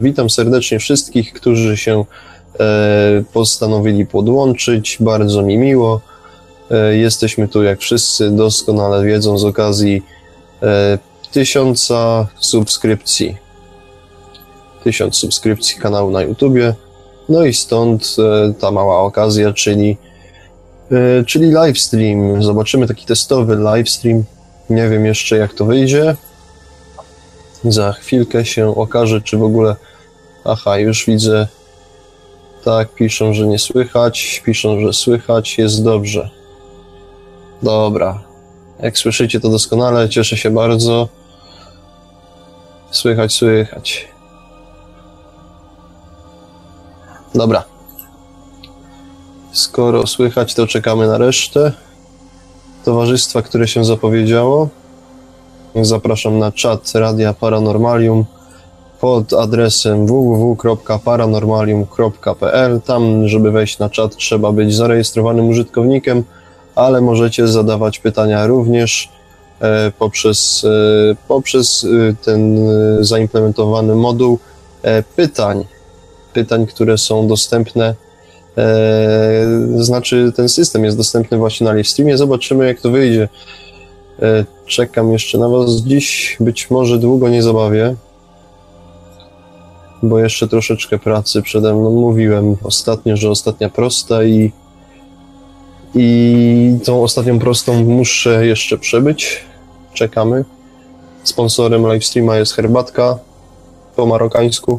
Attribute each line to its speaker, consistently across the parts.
Speaker 1: Witam serdecznie wszystkich, którzy się postanowili podłączyć. Bardzo mi miło. Jesteśmy tu jak wszyscy doskonale wiedzą z okazji 1000 subskrypcji. 1000 subskrypcji kanału na YouTubie. No i stąd ta mała okazja, czyli livestream. Zobaczymy taki testowy livestream. Nie wiem jeszcze jak to wyjdzie. Za chwilkę się okaże, czy w ogóle... Aha, już widzę. Tak, piszą, że nie słychać. Piszą, że słychać. Jest dobrze. Dobra. Jak słyszycie, to doskonale. Cieszę się bardzo. Słychać, słychać. Dobra. Skoro słychać, to czekamy na resztę towarzystwa, które się zapowiedziało. Zapraszam na czat Radia Paranormalium pod adresem www.paranormalium.pl. Tam, żeby wejść na czat, trzeba być zarejestrowanym użytkownikiem, ale możecie zadawać pytania również poprzez ten zaimplementowany moduł pytań, które są dostępne. Znaczy, ten system jest dostępny właśnie na livestreamie. Zobaczymy, jak to wyjdzie. Czekam jeszcze na was dziś. Być może długo nie zabawię, bo jeszcze troszeczkę pracy przede mną. Mówiłem ostatnio, że ostatnia prosta i tą ostatnią prostą muszę jeszcze przebyć. Czekamy. Sponsorem livestreama jest herbatka po marokańsku.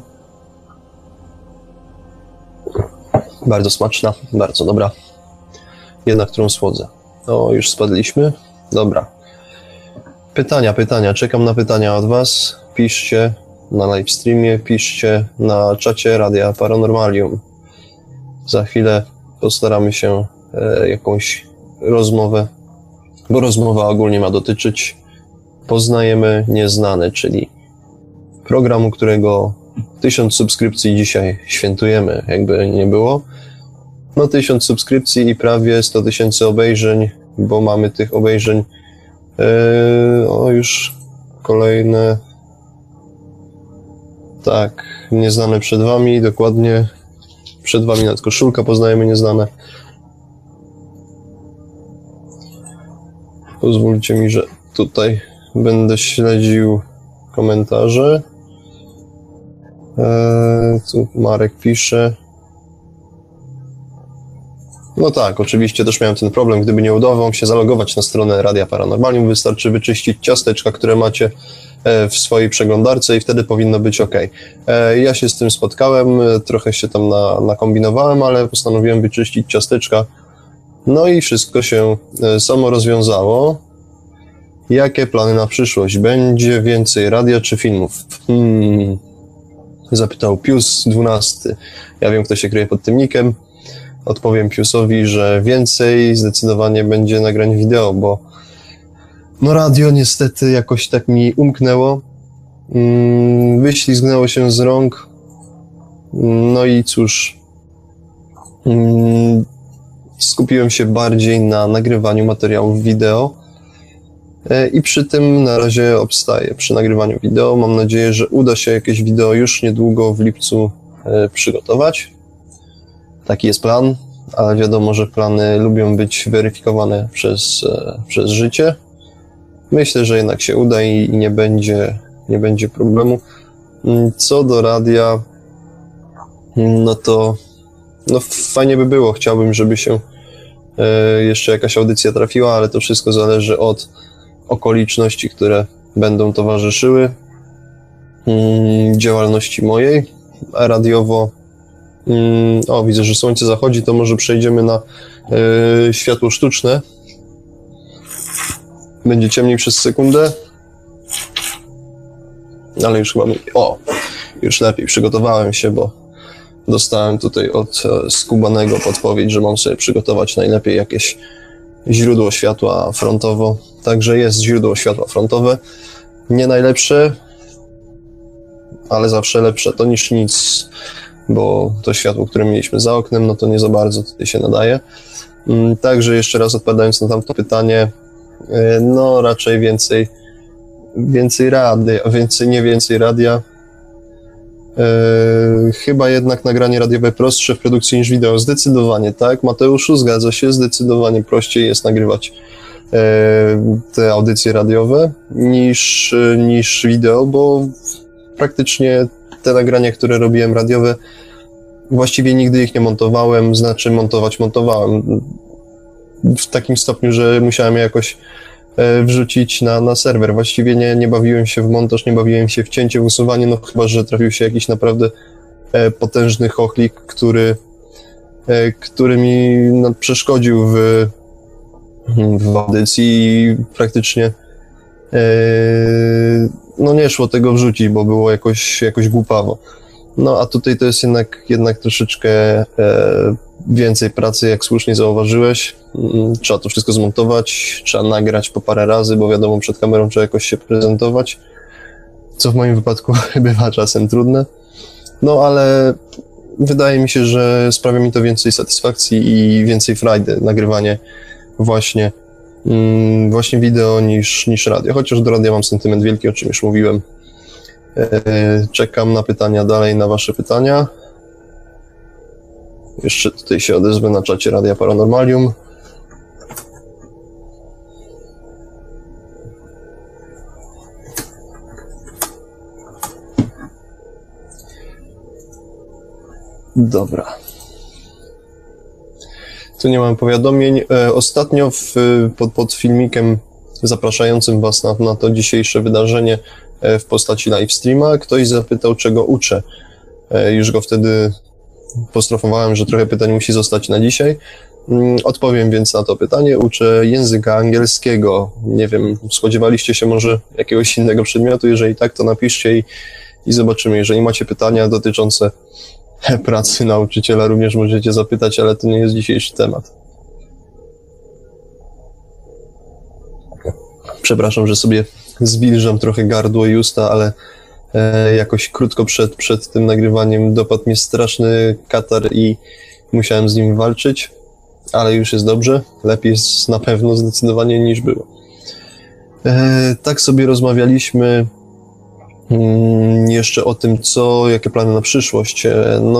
Speaker 1: Bardzo smaczna, bardzo dobra. Jedna, którą słodzę. O, już spadliśmy. Dobra. Pytania. Czekam na pytania od was. Piszcie na livestreamie, piszcie na czacie Radia Paranormalium. Za chwilę postaramy się jakąś rozmowę, bo rozmowa ogólnie ma dotyczyć Poznajemy Nieznane, czyli programu, którego 1000 subskrypcji dzisiaj świętujemy, jakby nie było. No 1000 subskrypcji i prawie 100 000 obejrzeń, bo mamy tych obejrzeń już kolejne. Tak, Nieznane przed wami, dokładnie przed wami nadkoszulka, Poznajemy Nieznane. Pozwólcie mi, że tutaj będę śledził komentarze. Tu Marek pisze. No tak, oczywiście też miałem ten problem. Gdyby nie udało wam się zalogować na stronę Radia Paranormalium, wystarczy wyczyścić ciasteczka, które macie w swojej przeglądarce i wtedy powinno być ok. Ja się z tym spotkałem, trochę się tam nakombinowałem, ale postanowiłem wyczyścić ciasteczka. No i wszystko się samo rozwiązało. Jakie plany na przyszłość? Będzie więcej radia czy filmów? Zapytał Pius 12. Ja wiem, kto się kryje pod tym nickiem. Odpowiem Piusowi, że więcej zdecydowanie będzie nagrań wideo, bo no radio niestety jakoś tak mi umknęło. Wyślizgnęło się z rąk. No i cóż, skupiłem się bardziej na nagrywaniu materiałów wideo i przy tym na razie obstaję przy nagrywaniu wideo. Mam nadzieję, że uda się jakieś wideo już niedługo w lipcu przygotować. Taki jest plan, ale wiadomo, że plany lubią być weryfikowane przez życie. Myślę, że jednak się uda i nie będzie problemu. Co do radia, no to fajnie by było. Chciałbym, żeby się jeszcze jakaś audycja trafiła, ale to wszystko zależy od okoliczności, które będą towarzyszyły działalności mojej. A radiowo, widzę, że słońce zachodzi, to może przejdziemy na światło sztuczne. Będzie ciemniej przez sekundę. Ale już chyba... już lepiej. Przygotowałem się, bo dostałem tutaj od Skubanego podpowiedź, że mam sobie przygotować najlepiej jakieś źródło światła frontowo. Także jest źródło światła frontowe. Nie najlepsze, ale zawsze lepsze to niż nic, bo to światło, które mieliśmy za oknem, no to nie za bardzo tutaj się nadaje. Także jeszcze raz odpowiadając na tamto pytanie, no raczej więcej radia, nie więcej radia, Chyba jednak nagranie radiowe prostsze w produkcji niż wideo. Zdecydowanie tak, Mateuszu, zgadza się, zdecydowanie prościej jest nagrywać te audycje radiowe niż wideo, bo praktycznie te nagrania, które robiłem radiowe, właściwie nigdy ich nie montowałem, znaczy montowałem w takim stopniu, że musiałem je jakoś wrzucić na serwer. Właściwie nie bawiłem się w montaż, nie bawiłem się w cięcie, w usuwanie, no chyba że trafił się jakiś naprawdę potężny chochlik, który mi przeszkodził w audycji i praktycznie no nie szło tego wrzucić, bo było jakoś głupawo. No a tutaj to jest jednak troszeczkę więcej pracy, jak słusznie zauważyłeś. Trzeba to wszystko zmontować, trzeba nagrać po parę razy, bo wiadomo, przed kamerą trzeba jakoś się prezentować, co w moim wypadku bywa czasem trudne. No ale wydaje mi się, że sprawia mi to więcej satysfakcji i więcej frajdy nagrywanie właśnie wideo niż radio, chociaż do radia mam sentyment wielki, o czym już mówiłem. Czekam na pytania dalej, na wasze pytania. Jeszcze tutaj się odezwę na czacie Radia Paranormalium. Dobra. Tu nie mam powiadomień. Ostatnio pod filmikiem zapraszającym was na to dzisiejsze wydarzenie w postaci livestreama ktoś zapytał, czego uczę. Już go wtedy postrofowałem, że trochę pytań musi zostać na dzisiaj. Odpowiem więc na to pytanie. Uczę języka angielskiego. Nie wiem, spodziewaliście się może jakiegoś innego przedmiotu? Jeżeli tak, to napiszcie i zobaczymy. Jeżeli macie pytania dotyczące pracy nauczyciela, również możecie zapytać, ale to nie jest dzisiejszy temat. Przepraszam, że sobie zwilżam trochę gardło i usta, ale jakoś krótko przed tym nagrywaniem dopadł mnie straszny katar i musiałem z nim walczyć, ale już jest dobrze. Lepiej jest na pewno zdecydowanie niż było. Tak sobie rozmawialiśmy jeszcze o tym, jakie plany na przyszłość. No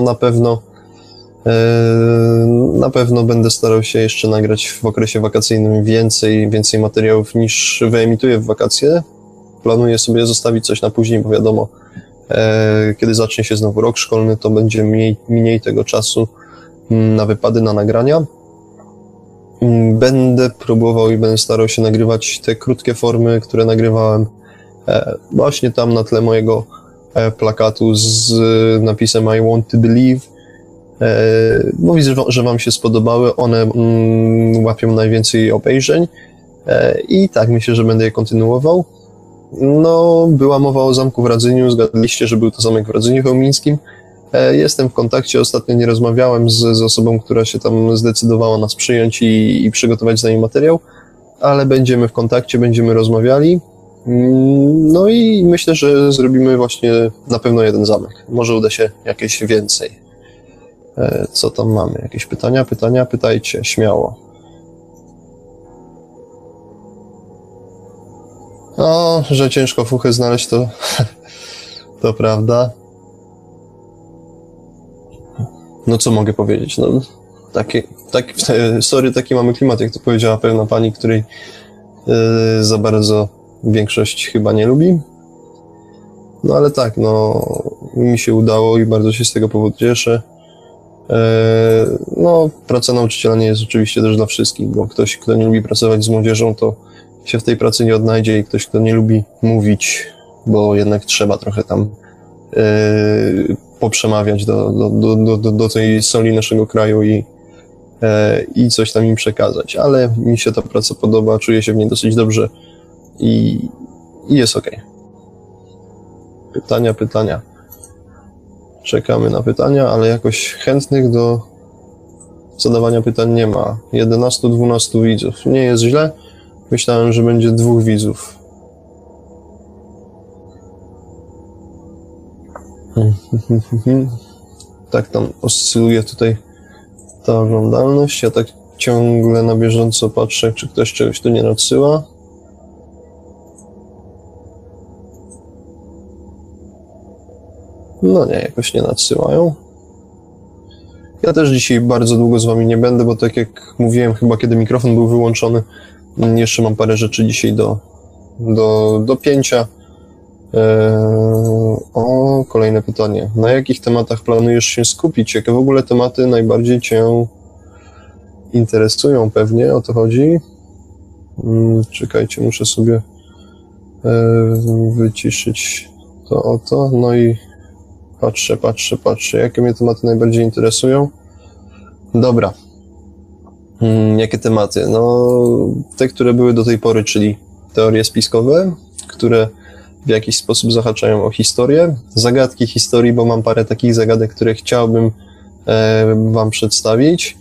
Speaker 1: na pewno będę starał się jeszcze nagrać w okresie wakacyjnym więcej materiałów niż wyemituję w wakacje. Planuję sobie zostawić coś na później, bo wiadomo, kiedy zacznie się znowu rok szkolny, to będzie mniej tego czasu na wypady, na nagrania. Będę próbował i będę starał się nagrywać te krótkie formy, które nagrywałem właśnie tam na tle mojego plakatu z napisem I want to believe. Bo widzę, że wam się spodobały, one łapią najwięcej obejrzeń i tak myślę, że będę je kontynuował. No, była mowa o zamku w Radzyniu, zgadliście, że był to zamek w Radzyniu chełmińskim. Jestem w kontakcie, ostatnio nie rozmawiałem z osobą, która się tam zdecydowała nas przyjąć i przygotować z nami materiał, ale będziemy w kontakcie, będziemy rozmawiali. No i myślę, że zrobimy właśnie na pewno jeden zamek. Może uda się jakieś więcej. Co tam mamy? Jakieś pytania? Pytajcie, śmiało. No, że ciężko fuchę znaleźć, to prawda. No co mogę powiedzieć? No, taki mamy klimat, jak to powiedziała pewna pani, której za bardzo większość chyba nie lubi. No ale tak, no mi się udało i bardzo się z tego powodu cieszę. No, praca nauczyciela nie jest oczywiście też dla wszystkich, bo ktoś, kto nie lubi pracować z młodzieżą, to się w tej pracy nie odnajdzie i ktoś, kto nie lubi mówić, bo jednak trzeba trochę tam poprzemawiać do tej soli naszego kraju i coś tam im przekazać, ale mi się ta praca podoba, czuję się w niej dosyć dobrze i jest okej. Pytania. Czekamy na pytania, ale jakoś chętnych do zadawania pytań nie ma. 11-12 widzów. Nie jest źle. Myślałem, że będzie 2 widzów. Tak tam oscyluje tutaj ta oglądalność. Ja tak ciągle na bieżąco patrzę, czy ktoś czegoś tu nie nadsyła. No nie, jakoś nie nadsyłają. Ja też dzisiaj bardzo długo z wami nie będę, bo tak jak mówiłem, chyba kiedy mikrofon był wyłączony, jeszcze mam parę rzeczy dzisiaj do pięcia. Kolejne pytanie. Na jakich tematach planujesz się skupić? Jakie w ogóle tematy najbardziej cię interesują? Pewnie o to chodzi. Czekajcie, muszę sobie wyciszyć to oto. No i patrzę. Jakie mnie tematy najbardziej interesują? Dobra. Jakie tematy? No, te, które były do tej pory, czyli teorie spiskowe, które w jakiś sposób zahaczają o historię, zagadki historii, bo mam parę takich zagadek, które chciałbym wam przedstawić.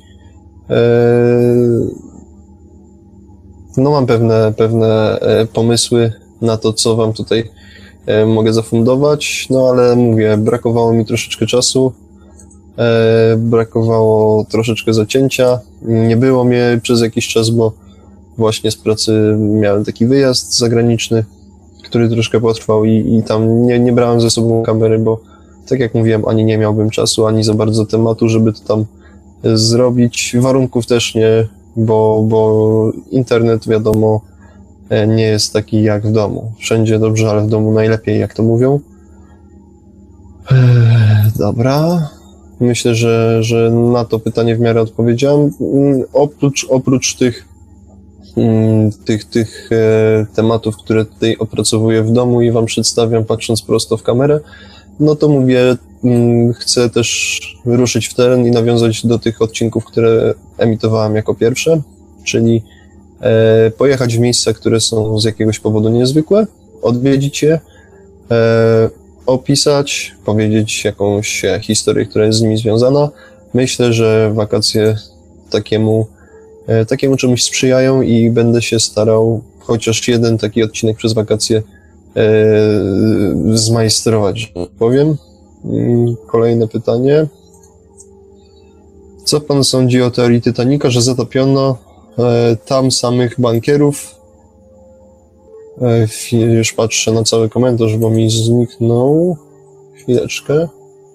Speaker 1: No mam pewne pomysły na to, co wam tutaj mogę zafundować, no ale mówię, brakowało mi troszeczkę czasu, brakowało troszeczkę zacięcia, nie było mnie przez jakiś czas, bo właśnie z pracy miałem taki wyjazd zagraniczny, który troszkę potrwał i tam nie brałem ze sobą kamery, bo tak jak mówiłem, ani nie miałbym czasu, ani za bardzo tematu, żeby to tam zrobić. Warunków też nie, bo internet, wiadomo, nie jest taki jak w domu. Wszędzie dobrze, ale w domu najlepiej, jak to mówią. Dobra. Myślę, że na to pytanie w miarę odpowiedziałem. Oprócz tych tematów, które tutaj opracowuję w domu i wam przedstawiam, patrząc prosto w kamerę, no to mówię, chcę też ruszyć w teren i nawiązać do tych odcinków, które emitowałem jako pierwsze, czyli pojechać w miejsca, które są z jakiegoś powodu niezwykłe, odwiedzić je, opisać, powiedzieć jakąś historię, która jest z nimi związana. Myślę, że wakacje takiemu czemuś sprzyjają i będę się starał chociaż jeden taki odcinek przez wakacje zmajstrować, że tak powiem. Kolejne pytanie. Co pan sądzi o teorii Titanica, że zatopiono tam samych bankierów? Już patrzę na cały komentarz, bo mi zniknął. Chwileczkę.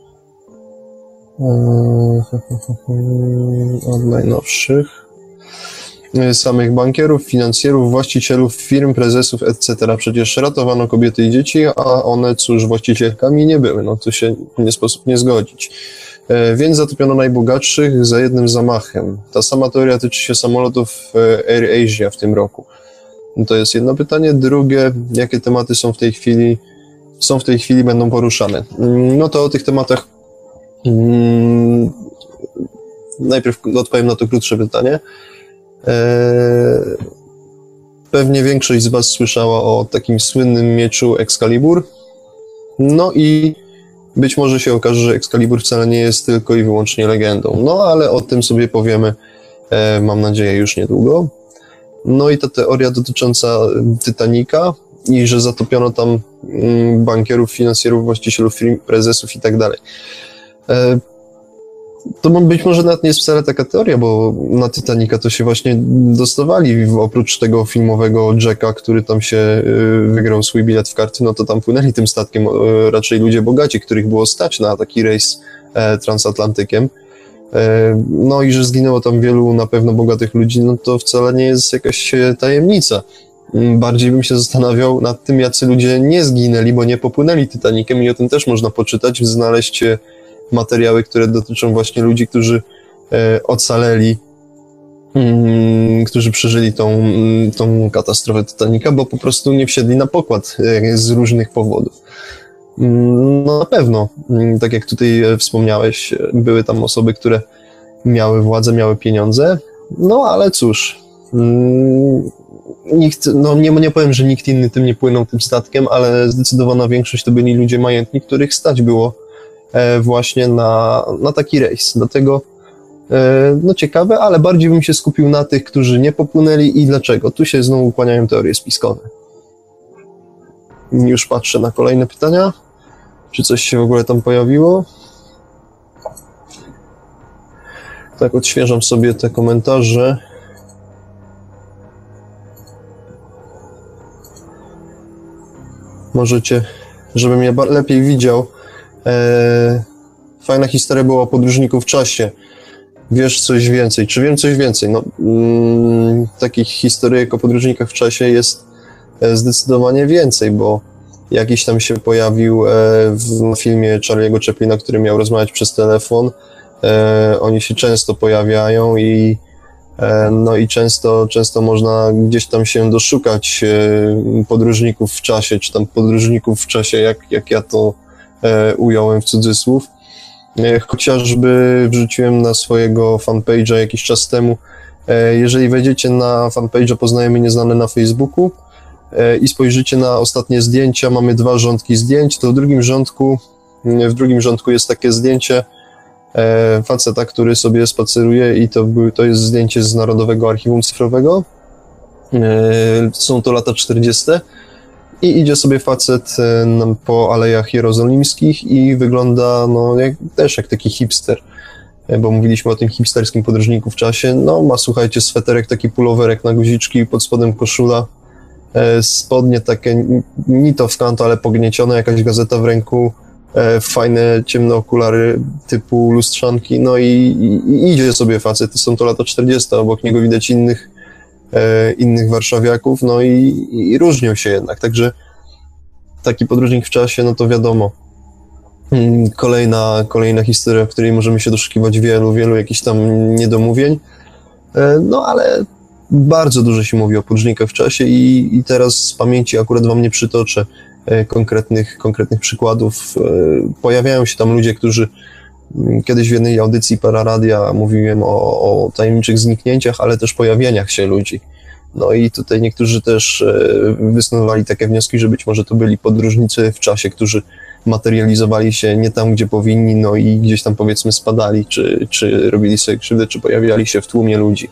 Speaker 1: Od najnowszych. Samych bankierów, finansjerów, właścicielów firm, prezesów, etc. Przecież ratowano kobiety i dzieci, a one, cóż, właścicielkami nie były. No to się nie sposób nie zgodzić. Więc zatopiono najbogatszych za jednym zamachem. Ta sama teoria tyczy się samolotów Air Asia w tym roku. To jest jedno pytanie. Drugie, jakie tematy są w tej chwili będą poruszane? No to o tych tematach najpierw odpowiem na to krótsze pytanie. Pewnie większość z was słyszała o takim słynnym mieczu Excalibur. No i być może się okaże, że Excalibur wcale nie jest tylko i wyłącznie legendą. No ale o tym sobie powiemy, mam nadzieję, już niedługo. No i ta teoria dotycząca Titanica i że zatopiono tam bankierów, finansjerów, właścicielów firm, prezesów i tak dalej. To być może nawet nie jest wcale taka teoria, bo na Titanica to się właśnie dostawali, oprócz tego filmowego Jacka, który tam się wygrał swój bilet w karty, no to tam płynęli tym statkiem raczej ludzie bogaci, których było stać na taki rejs transatlantykiem. No i że zginęło tam wielu na pewno bogatych ludzi, no to wcale nie jest jakaś tajemnica. Bardziej bym się zastanawiał nad tym, jacy ludzie nie zginęli, bo nie popłynęli Titanicem i o tym też można poczytać, znaleźć materiały, które dotyczą właśnie ludzi, którzy ocaleli, którzy przeżyli tą katastrofę Titanica, bo po prostu nie wsiedli na pokład z różnych powodów. No na pewno, tak jak tutaj wspomniałeś, były tam osoby, które miały władzę, miały pieniądze, no ale cóż, nie powiem, że nikt inny tym nie płynął tym statkiem, ale zdecydowana większość to byli ludzie majętni, których stać było właśnie na taki rejs. Dlatego no ciekawe, ale bardziej bym się skupił na tych, którzy nie popłynęli i dlaczego. Tu się znowu kłaniają teorie spiskowe. Już patrzę na kolejne pytania. Czy coś się w ogóle tam pojawiło? Tak, odświeżam sobie te komentarze. Możecie, żebym ja lepiej widział, Fajna historia była o podróżniku w czasie. Wiesz coś więcej? Czy wiem coś więcej? No, takich historyjek o podróżnikach w czasie jest zdecydowanie więcej, bo jakiś tam się pojawił w filmie Charlie'ego Chaplina, który miał rozmawiać przez telefon. Oni się często pojawiają i no i często można gdzieś tam się doszukać podróżników w czasie, czy tam podróżników w czasie, jak ja to ująłem w cudzysłów. Chociażby wrzuciłem na swojego fanpage'a jakiś czas temu. Jeżeli wejdziecie na fanpage'a Poznajemy Nieznane na Facebooku i spojrzycie na ostatnie zdjęcia, mamy 2 rządki zdjęć, to w drugim rządku jest takie zdjęcie faceta, który sobie spaceruje i to jest zdjęcie z Narodowego Archiwum Cyfrowego. Są to lata 40. I idzie sobie facet po Alejach Jerozolimskich i wygląda też jak taki hipster, bo mówiliśmy o tym hipsterskim podróżniku w czasie. No, ma, słuchajcie, sweterek, taki pulowerek na guziczki, pod spodem koszula, spodnie takie ni to w kanto, ale pogniecione, jakaś gazeta w ręku, fajne ciemne okulary typu lustrzanki, no i idzie sobie facet. Są to lata 40, obok niego widać innych warszawiaków, no i różnią się jednak, także taki podróżnik w czasie, no to wiadomo, kolejna historia, w której możemy się doszukiwać wielu jakichś tam niedomówień, no ale bardzo dużo się mówi o podróżnikach w czasie i teraz z pamięci akurat wam nie przytoczę konkretnych przykładów. Pojawiają się tam ludzie, którzy kiedyś w jednej audycji Pararadia mówiłem o tajemniczych zniknięciach, ale też pojawieniach się ludzi. No i tutaj niektórzy też wysnuwali takie wnioski, że być może to byli podróżnicy w czasie, którzy materializowali się nie tam, gdzie powinni, no i gdzieś tam powiedzmy spadali, czy robili sobie krzywdę, czy pojawiali się w tłumie ludzi.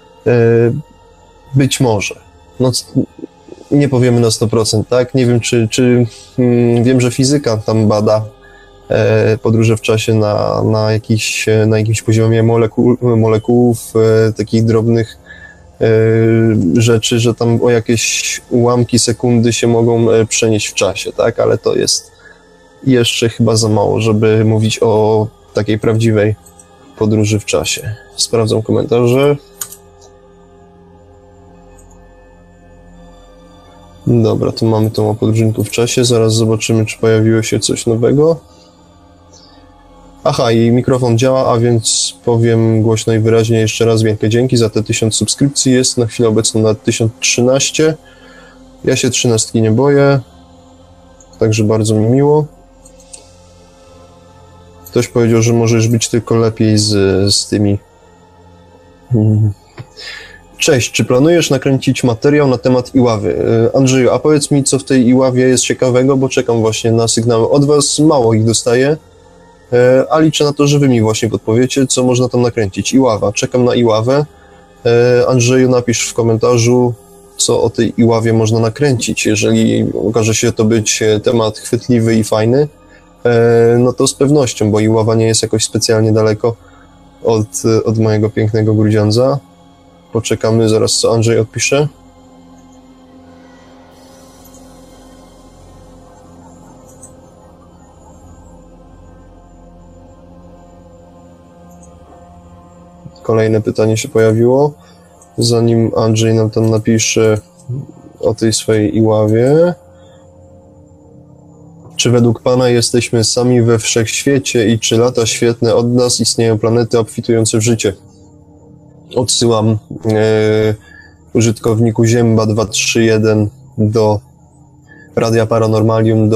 Speaker 1: Być może. No, nie powiemy na 100%, tak? Nie wiem, czy wiem, że fizyka tam bada podróże w czasie na jakimś poziomie molekułów, takich drobnych rzeczy, że tam o jakieś ułamki sekundy się mogą przenieść w czasie, tak? Ale to jest jeszcze chyba za mało, żeby mówić o takiej prawdziwej podróży w czasie. Sprawdzam komentarze. Dobra, tu mamy tą o podróżniku w czasie. Zaraz zobaczymy, czy pojawiło się coś nowego. Aha, i mikrofon działa, a więc powiem głośno i wyraźnie jeszcze raz wielkie dzięki za te 1000 subskrypcji. Jest na chwilę obecną na 1013. Ja się 13 nie boję, także bardzo mi miło. Ktoś powiedział, że możesz być tylko lepiej z tymi... Cześć, czy planujesz nakręcić materiał na temat Iławy? Andrzeju, a powiedz mi, co w tej Iławie jest ciekawego, bo czekam właśnie na sygnały od was, mało ich dostaję, a liczę na to, że wy mi właśnie podpowiecie, co można tam nakręcić. Iława, czekam na Iławę. Andrzeju, napisz w komentarzu, co o tej Iławie można nakręcić. Jeżeli okaże się to być temat chwytliwy i fajny, no to z pewnością, bo Iława nie jest jakoś specjalnie daleko od mojego pięknego Grudziądza. Poczekamy zaraz, co Andrzej odpisze. Kolejne pytanie się pojawiło. Zanim Andrzej nam tam napisze o tej swojej Iławie. Czy według Pana jesteśmy sami we wszechświecie i czy lata świetne od nas istnieją planety obfitujące w życie? Odsyłam użytkowniku Ziemba 231 do Radia Paranormalium,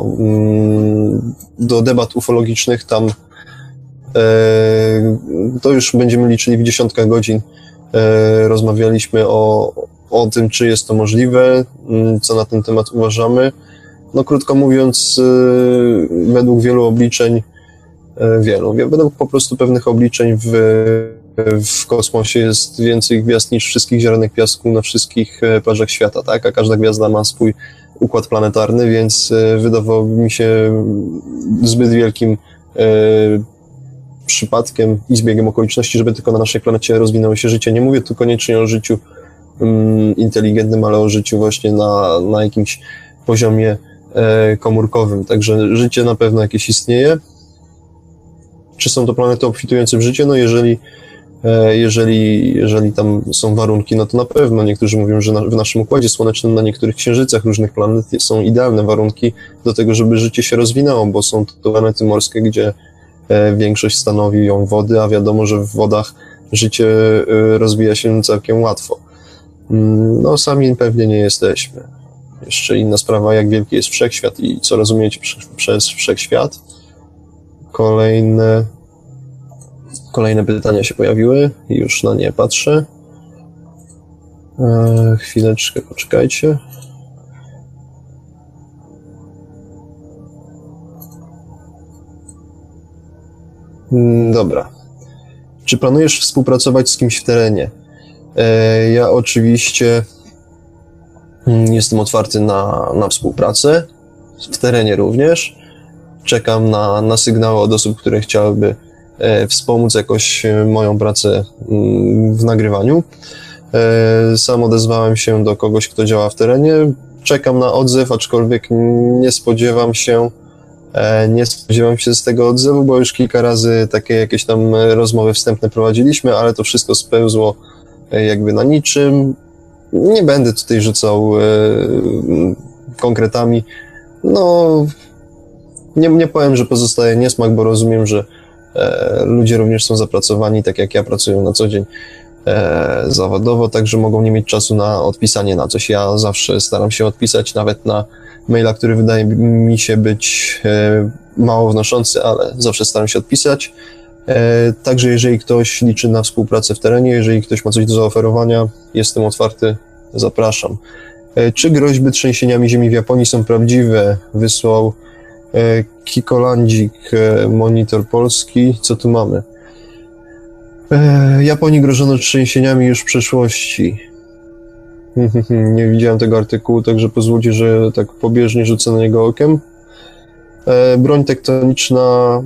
Speaker 1: do debat ufologicznych. Tam to już będziemy liczyli w dziesiątkach godzin. Rozmawialiśmy o tym, czy jest to możliwe, co na ten temat uważamy. No krótko mówiąc, według wielu obliczeń, według po prostu pewnych obliczeń w kosmosie jest więcej gwiazd niż wszystkich ziarenek piasku na wszystkich plażach świata, tak? A każda gwiazda ma swój układ planetarny, więc wydawało mi się zbyt wielkim przypadkiem i zbiegiem okoliczności, żeby tylko na naszej planecie rozwinęło się życie. Nie mówię tu koniecznie o życiu inteligentnym, ale o życiu właśnie na jakimś poziomie komórkowym, także życie na pewno jakieś istnieje. Czy są to planety obfitujące w życie? No jeżeli tam są warunki, no to na pewno. Niektórzy mówią, że w naszym Układzie Słonecznym na niektórych księżycach różnych planet są idealne warunki do tego, żeby życie się rozwinęło, bo są to planety morskie, gdzie większość stanowią wody, a wiadomo, że w wodach życie rozwija się całkiem łatwo. No sami pewnie nie jesteśmy. Jeszcze inna sprawa, jak wielki jest wszechświat i co rozumiecie przez wszechświat. Kolejne pytania się pojawiły, już na nie patrzę. Chwileczkę, poczekajcie. Dobra. Czy planujesz współpracować z kimś w terenie? Ja oczywiście jestem otwarty na współpracę, w terenie również. Czekam na sygnały od osób, które chciałyby wspomóc jakoś moją pracę w nagrywaniu. Sam odezwałem się do kogoś, kto działa w terenie. Czekam na odzew, aczkolwiek nie spodziewam się z tego odzewu, bo już kilka razy takie jakieś tam rozmowy wstępne prowadziliśmy, ale to wszystko spełzło jakby na niczym. Nie będę tutaj rzucał konkretami. No, nie powiem, że pozostaje niesmak, bo rozumiem, że ludzie również są zapracowani, tak jak ja, pracują na co dzień zawodowo, także mogą nie mieć czasu na odpisanie na coś. Ja zawsze staram się odpisać, nawet na maila, który wydaje mi się być mało wnoszący, ale zawsze staram się odpisać. Także jeżeli ktoś liczy na współpracę w terenie, jeżeli ktoś ma coś do zaoferowania, jestem otwarty, zapraszam. Czy groźby trzęsieniami ziemi w Japonii są prawdziwe? Wysłał Kikolandzik, Monitor Polski. Co tu mamy? Japonii grożono trzęsieniami już w przeszłości. Nie widziałem tego artykułu, także pozwólcie, że tak pobieżnie rzucę na niego okiem. Broń tektoniczna.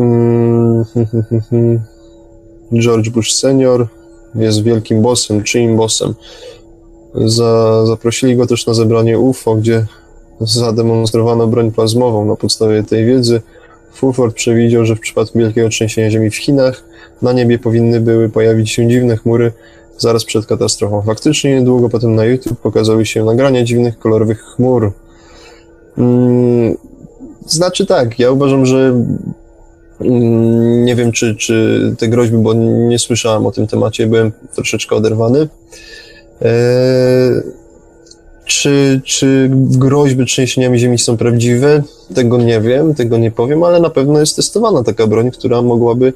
Speaker 1: George Bush senior jest wielkim bossem, czyim bossem. Zaprosili go też na zebranie UFO, gdzie zademonstrowano broń plazmową. Na podstawie tej wiedzy Fulford przewidział, że w przypadku wielkiego trzęsienia ziemi w Chinach na niebie powinny były pojawić się dziwne chmury zaraz przed katastrofą. Faktycznie niedługo potem na YouTube pokazały się nagrania dziwnych, kolorowych chmur. Znaczy tak, ja uważam, że nie wiem, czy te groźby, bo nie słyszałem o tym temacie, byłem troszeczkę oderwany. Czy groźby trzęsieniami ziemi są prawdziwe? Tego nie wiem, tego nie powiem, ale na pewno jest testowana taka broń, która mogłaby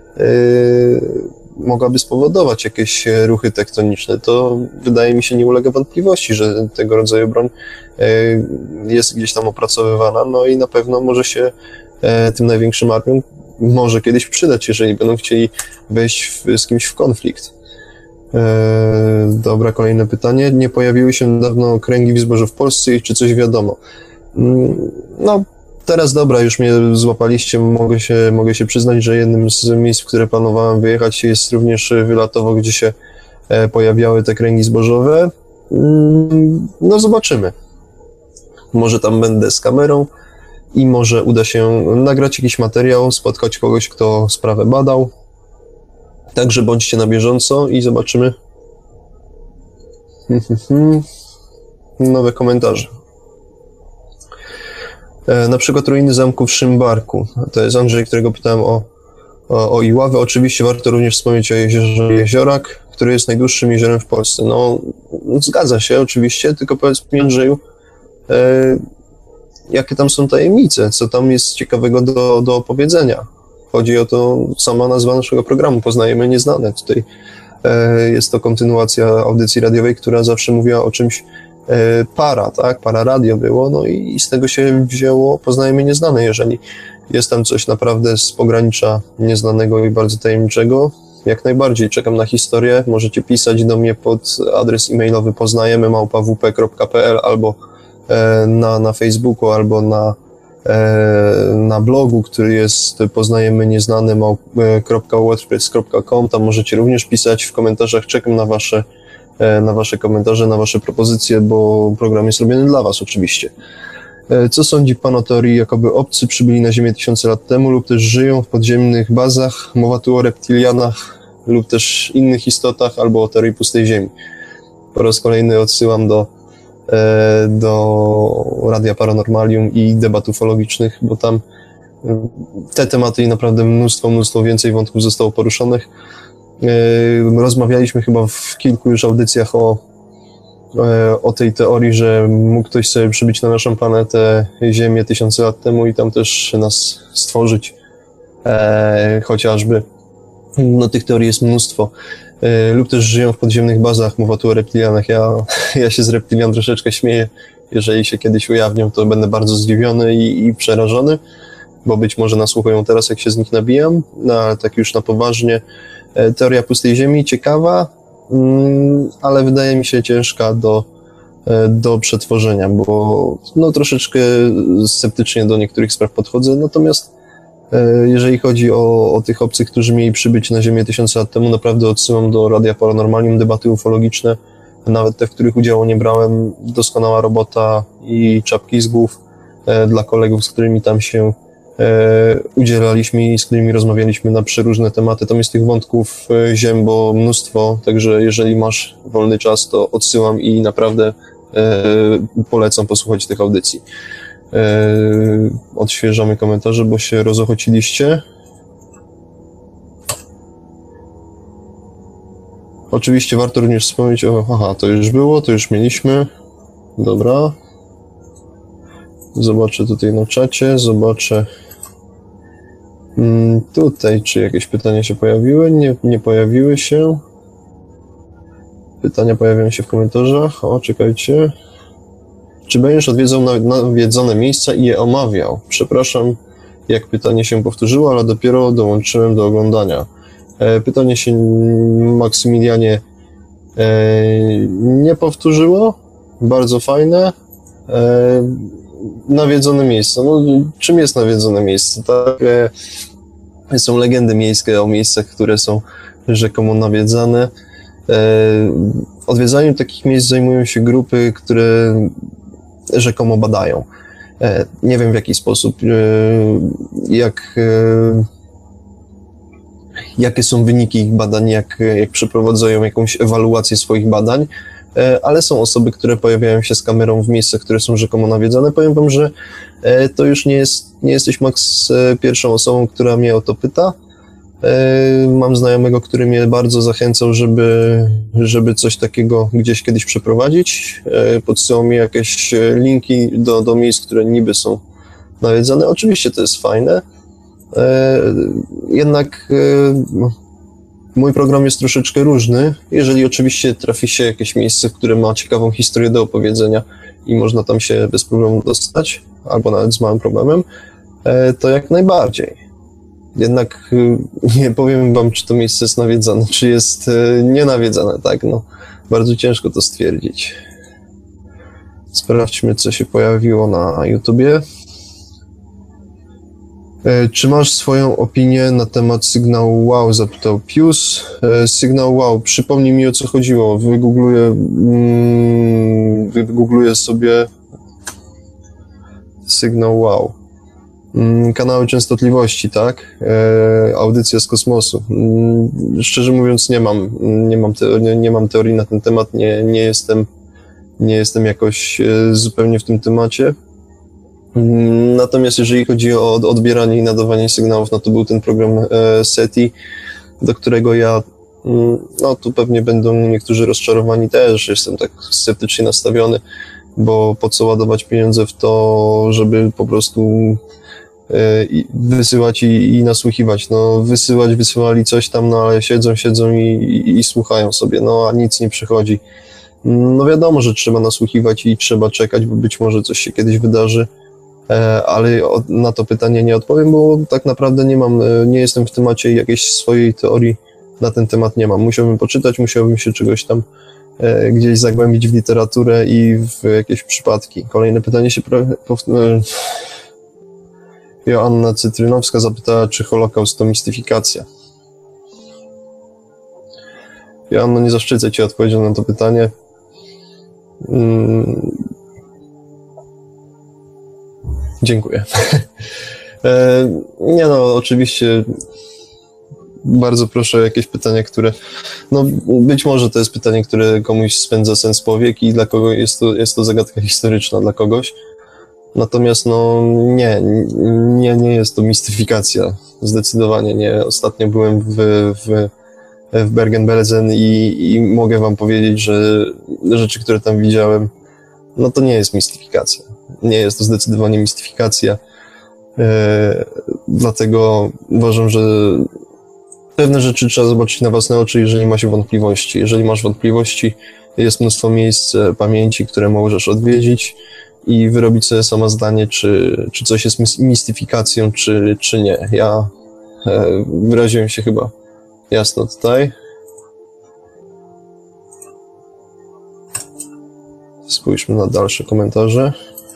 Speaker 1: spowodować jakieś ruchy tektoniczne. To wydaje mi się nie ulega wątpliwości, że tego rodzaju broń jest gdzieś tam opracowywana, no i na pewno może się tym największym armiom może kiedyś przydać, jeżeli będą chcieli wejść z kimś w konflikt. Dobra, kolejne pytanie. Nie pojawiły się dawno kręgi w zbożu w Polsce i czy coś wiadomo? No, teraz dobra, już mnie złapaliście, mogę się przyznać, że jednym z miejsc, w które planowałem wyjechać, jest również Wylatowo, gdzie się pojawiały te kręgi zbożowe. No, zobaczymy. Może tam będę z kamerą i może uda się nagrać jakiś materiał, spotkać kogoś, kto sprawę badał. Także bądźcie na bieżąco i zobaczymy. Nowe komentarze. Na przykład ruiny zamku w Szymbarku. To jest Andrzej, którego pytałem o Iławę. Oczywiście warto również wspomnieć o jeziorze Jeziorak, który jest najdłuższym jeziorem w Polsce. No, zgadza się oczywiście, tylko powiedz mi, Andrzeju, jakie tam są tajemnice, co tam jest ciekawego do opowiedzenia. Chodzi o to, sama nazwa naszego programu, Poznajemy Nieznane. Tutaj jest to kontynuacja audycji radiowej, która zawsze mówiła o czymś tak? Para radio było, no i z tego się wzięło Poznajemy Nieznane. Jeżeli jest tam coś naprawdę z pogranicza nieznanego i bardzo tajemniczego, jak najbardziej czekam na historię. Możecie pisać do mnie pod adres e-mailowy poznajemy@wp.pl albo na Facebooku, albo na blogu, który jest poznajemynieznane.wordpress.com. Tam możecie również pisać w komentarzach. Czekam na wasze komentarze, na wasze propozycje, bo program jest robiony dla was oczywiście. Co sądzi pan o teorii, jakoby obcy przybyli na Ziemię tysiące lat temu lub też żyją w podziemnych bazach? Mowa tu o reptilianach lub też innych istotach, albo o teorii pustej Ziemi. Po raz kolejny odsyłam do Radia Paranormalium i debat ufologicznych, bo tam te tematy i naprawdę mnóstwo więcej wątków zostało poruszonych. Rozmawialiśmy chyba w kilku już audycjach o tej teorii, że mógł ktoś sobie przybyć na naszą planetę Ziemię tysiące lat temu i tam też nas stworzyć. Chociażby. No tych teorii jest mnóstwo. Lub też żyją w podziemnych bazach, mowa tu o reptilianach. Ja się z reptilian troszeczkę śmieję. Jeżeli się kiedyś ujawnią, to będę bardzo zdziwiony i przerażony, bo być może nasłuchują teraz, jak się z nich nabijam, no ale tak już na poważnie. Teoria pustej Ziemi ciekawa, ale wydaje mi się ciężka do przetworzenia, bo no, troszeczkę sceptycznie do niektórych spraw podchodzę, natomiast jeżeli chodzi o tych obcych, którzy mieli przybyć na Ziemię tysiące lat temu, naprawdę odsyłam do Radia Paranormalium, debaty ufologiczne, nawet te, w których udziału nie brałem, doskonała robota i czapki z głów dla kolegów, z którymi tam się udzielaliśmy i z którymi rozmawialiśmy na przeróżne tematy. Tam jest tych wątków ziembo mnóstwo, także jeżeli masz wolny czas, to odsyłam i naprawdę polecam posłuchać tych audycji. Odświeżamy komentarze, bo się rozochociliście. Oczywiście warto również wspomnieć aha, to już było, to już mieliśmy. Dobra. Zobaczę tutaj na czacie, zobaczę tutaj, czy jakieś pytania się pojawiły. Nie pojawiły się. Pytania pojawiają się w komentarzach. O, czekajcie. Czy będziesz odwiedzał nawiedzone miejsca i je omawiał? Przepraszam, jak pytanie się powtórzyło, ale dopiero dołączyłem do oglądania. Pytanie się, Maksymilianie, nie powtórzyło. Bardzo fajne. Nawiedzone miejsca. No, czym jest nawiedzone miejsce? Tak, są legendy miejskie o miejscach, które są rzekomo nawiedzane. Odwiedzaniem takich miejsc zajmują się grupy, które rzekomo badają. Nie wiem w jaki sposób, jakie są wyniki ich badań, jak przeprowadzają jakąś ewaluację swoich badań, ale są osoby, które pojawiają się z kamerą w miejscach, które są rzekomo nawiedzane. Powiem wam, że to już nie jesteś, Max, pierwszą osobą, która mnie o to pyta. Mam znajomego, który mnie bardzo zachęcał, żeby coś takiego gdzieś kiedyś przeprowadzić. Podsyłał mi jakieś linki do miejsc, które niby są nawiedzane. Oczywiście to jest fajne, jednak mój program jest troszeczkę różny. Jeżeli oczywiście trafi się jakieś miejsce, które ma ciekawą historię do opowiedzenia i można tam się bez problemu dostać, albo nawet z małym problemem, to jak najbardziej. Jednak nie powiem wam, czy to miejsce jest nawiedzane, czy jest nienawiedzane, tak, no. Bardzo ciężko to stwierdzić. Sprawdźmy, co się pojawiło na YouTubie. Czy masz swoją opinię na temat sygnału wow? Zapytał Pius. Sygnał wow, przypomnij mi, o co chodziło. Wygoogluję sobie sygnał wow. Kanały częstotliwości, tak? Audycja z kosmosu. Szczerze mówiąc, nie mam teorii na ten temat, nie jestem jakoś zupełnie w tym temacie. Natomiast jeżeli chodzi o odbieranie i nadawanie sygnałów, no to był ten program SETI, do którego ja, no tu pewnie będą niektórzy rozczarowani też, jestem tak sceptycznie nastawiony, bo po co ładować pieniądze w to, żeby po prostu wysyłać i nasłuchiwać. No wysyłali coś tam, no ale siedzą i słuchają sobie, no a nic nie przychodzi. No wiadomo, że trzeba nasłuchiwać i trzeba czekać, bo być może coś się kiedyś wydarzy, ale na to pytanie nie odpowiem, bo tak naprawdę nie jestem w temacie i jakiejś swojej teorii na ten temat nie mam. Musiałbym poczytać, musiałbym się czegoś tam gdzieś zagłębić w literaturę i w jakieś przypadki. Kolejne pytanie się Joanna Cytrynowska zapytała, czy Holokaust to mistyfikacja. Joanno, nie zaszczycę Cię odpowiedzią na to pytanie. Dziękuję. Nie no, oczywiście bardzo proszę o jakieś pytanie, które, no być może to jest pytanie, które komuś spędza sens powiek i dla kogo jest to zagadka historyczna dla kogoś. Natomiast no nie jest to mistyfikacja. Zdecydowanie nie. Ostatnio byłem w Bergen-Belsen i mogę wam powiedzieć, że rzeczy, które tam widziałem, no to nie jest mistyfikacja. Nie jest to zdecydowanie mistyfikacja. Dlatego uważam, że pewne rzeczy trzeba zobaczyć na własne oczy, jeżeli ma się wątpliwości. Jeżeli masz wątpliwości, jest mnóstwo miejsc pamięci, które możesz odwiedzić i wyrobić sobie sama zdanie, czy coś jest mistyfikacją, czy nie. Ja wyraziłem się chyba jasno tutaj. Spójrzmy na dalsze komentarze.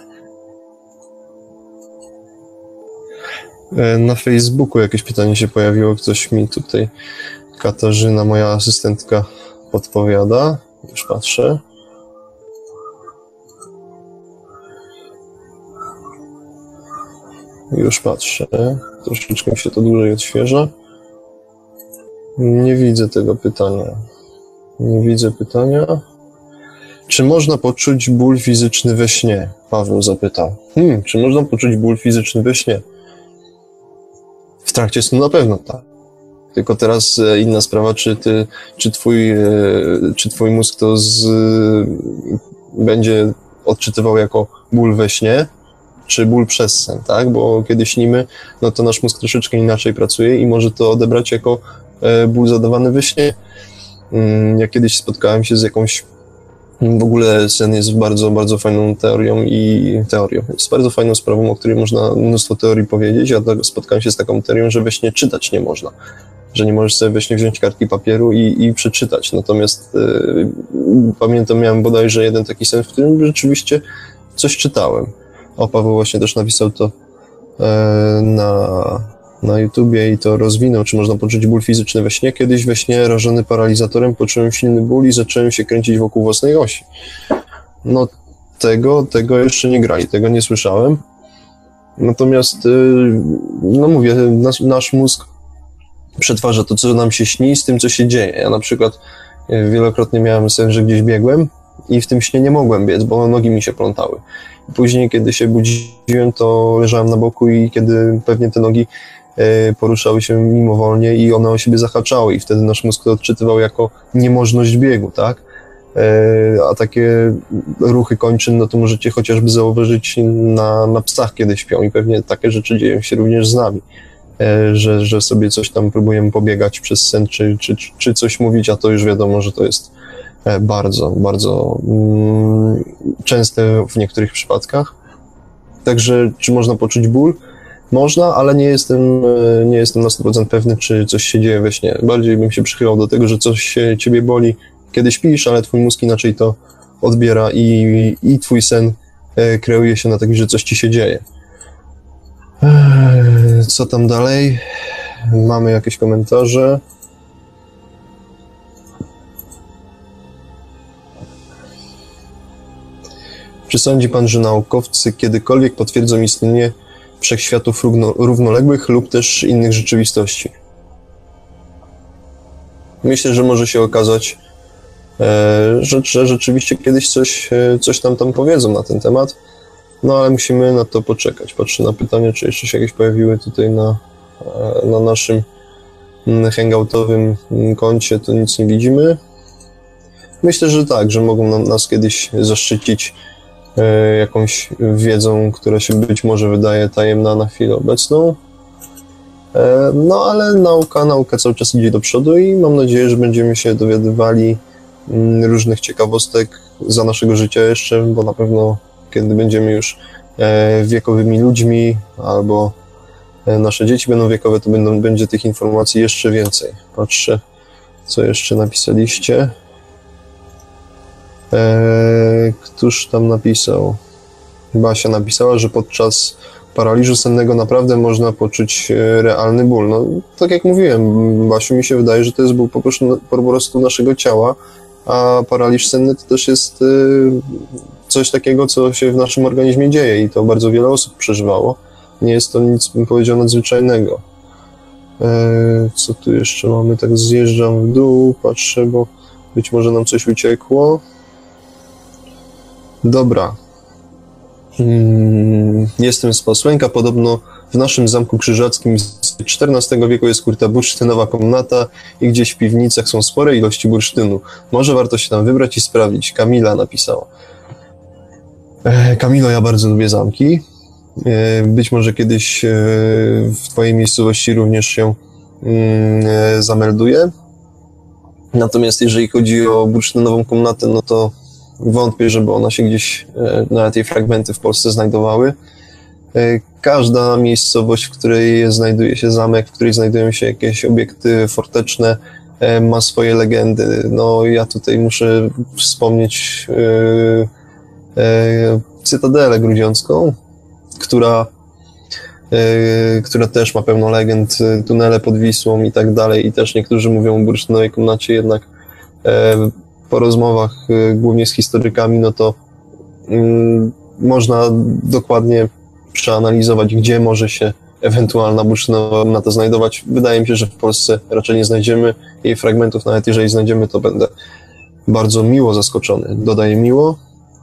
Speaker 1: Na Facebooku jakieś pytanie się pojawiło, ktoś mi tutaj, Katarzyna, moja asystentka, podpowiada. Już patrzę. Troszeczkę mi się to dłużej odświeża. Nie widzę tego pytania. Czy można poczuć ból fizyczny we śnie? Paweł zapytał. Czy można poczuć ból fizyczny we śnie? W trakcie snu na pewno tak. Tylko teraz inna sprawa, czy twój mózg to będzie odczytywał jako ból we śnie, czy ból przez sen, tak? Bo kiedy śnimy, no to nasz mózg troszeczkę inaczej pracuje i może to odebrać jako ból zadawany we śnie. Ja kiedyś spotkałem się z jakąś, w ogóle sen jest bardzo, bardzo fajną teorią, jest bardzo fajną sprawą, o której można mnóstwo teorii powiedzieć. Ja spotkałem się z taką teorią, że we śnie czytać nie można, że nie możesz sobie we śnie wziąć kartki papieru i przeczytać. Natomiast pamiętam, miałem bodajże jeden taki sen, w którym rzeczywiście coś czytałem. Paweł właśnie też napisał to na YouTubie i to rozwinął, czy można poczuć ból fizyczny we śnie. Kiedyś we śnie rażony paralizatorem poczułem silny ból i zacząłem się kręcić wokół własnej osi. No tego jeszcze nie grali, tego nie słyszałem. Natomiast, no mówię, nasz mózg przetwarza to, co nam się śni, z tym, co się dzieje. Ja na przykład wielokrotnie miałem sen, że gdzieś biegłem i w tym śnie nie mogłem biec, bo nogi mi się plątały. Później, kiedy się budziłem, to leżałem na boku i kiedy pewnie te nogi poruszały się mimowolnie i one o siebie zahaczały i wtedy nasz mózg to odczytywał jako niemożność biegu, tak? A takie ruchy kończyn, no to możecie chociażby zauważyć na psach, kiedy śpią i pewnie takie rzeczy dzieją się również z nami, że sobie coś tam próbujemy pobiegać przez sen, czy coś mówić, a to już wiadomo, że to jest bardzo, bardzo częste w niektórych przypadkach. Także czy można poczuć ból? Można, ale nie jestem na 100% pewny, czy coś się dzieje we śnie. Bardziej bym się przychylał do tego, że coś się ciebie boli, kiedy śpisz, ale twój mózg inaczej to odbiera i twój sen kreuje się na taki, że coś ci się dzieje. Co tam dalej? Mamy jakieś komentarze. Czy sądzi pan, że naukowcy kiedykolwiek potwierdzą istnienie wszechświatów równoległych lub też innych rzeczywistości? Myślę, że może się okazać, że rzeczywiście kiedyś coś tam powiedzą na ten temat, no ale musimy na to poczekać. Patrzę na pytanie, czy jeszcze się jakieś pojawiły tutaj na naszym hangoutowym koncie, to nic nie widzimy. Myślę, że tak, że mogą nas kiedyś zaszczycić jakąś wiedzą, która się być może wydaje tajemna na chwilę obecną. No ale nauka cały czas idzie do przodu i mam nadzieję, że będziemy się dowiadywali różnych ciekawostek za naszego życia jeszcze, bo na pewno kiedy będziemy już wiekowymi ludźmi albo nasze dzieci będą wiekowe, to będzie tych informacji jeszcze więcej. Patrzę, co jeszcze napisaliście. Któż tam napisał? Basia napisała, że podczas paraliżu sennego naprawdę można poczuć realny ból. No, tak jak mówiłem, Basiu, mi się wydaje, że to jest ból po prostu naszego ciała, a paraliż senny to też jest coś takiego, co się w naszym organizmie dzieje i to bardzo wiele osób przeżywało. Nie jest to nic, bym powiedział, nadzwyczajnego. Co tu jeszcze mamy? Tak zjeżdżam w dół, patrzę, bo być może nam coś uciekło. Dobra. Jestem z Posłęka. Podobno w naszym Zamku Krzyżackim z XIV wieku jest kurta bursztynowa komnata i gdzieś w piwnicach są spore ilości bursztynu. Może warto się tam wybrać i sprawdzić. Kamila napisała. Kamilo, ja bardzo lubię zamki. Być może kiedyś w twojej miejscowości również się zamelduję. Natomiast jeżeli chodzi o bursztynową komnatę, no to wątpię, żeby ona się gdzieś, nawet jej fragmenty w Polsce znajdowały. Każda miejscowość, w której znajduje się zamek, w której znajdują się jakieś obiekty forteczne, ma swoje legendy. No ja tutaj muszę wspomnieć Cytadelę Grudziącką, która też ma pełno legend, tunele pod Wisłą i tak dalej. I też niektórzy mówią o bursztynowej komnacie, jednak po rozmowach głównie z historykami, no to można dokładnie przeanalizować, gdzie może się ewentualna bursztynowa komnata znajdować. Wydaje mi się, że w Polsce raczej nie znajdziemy jej fragmentów, nawet jeżeli znajdziemy, to będę bardzo miło zaskoczony. Dodaję miło.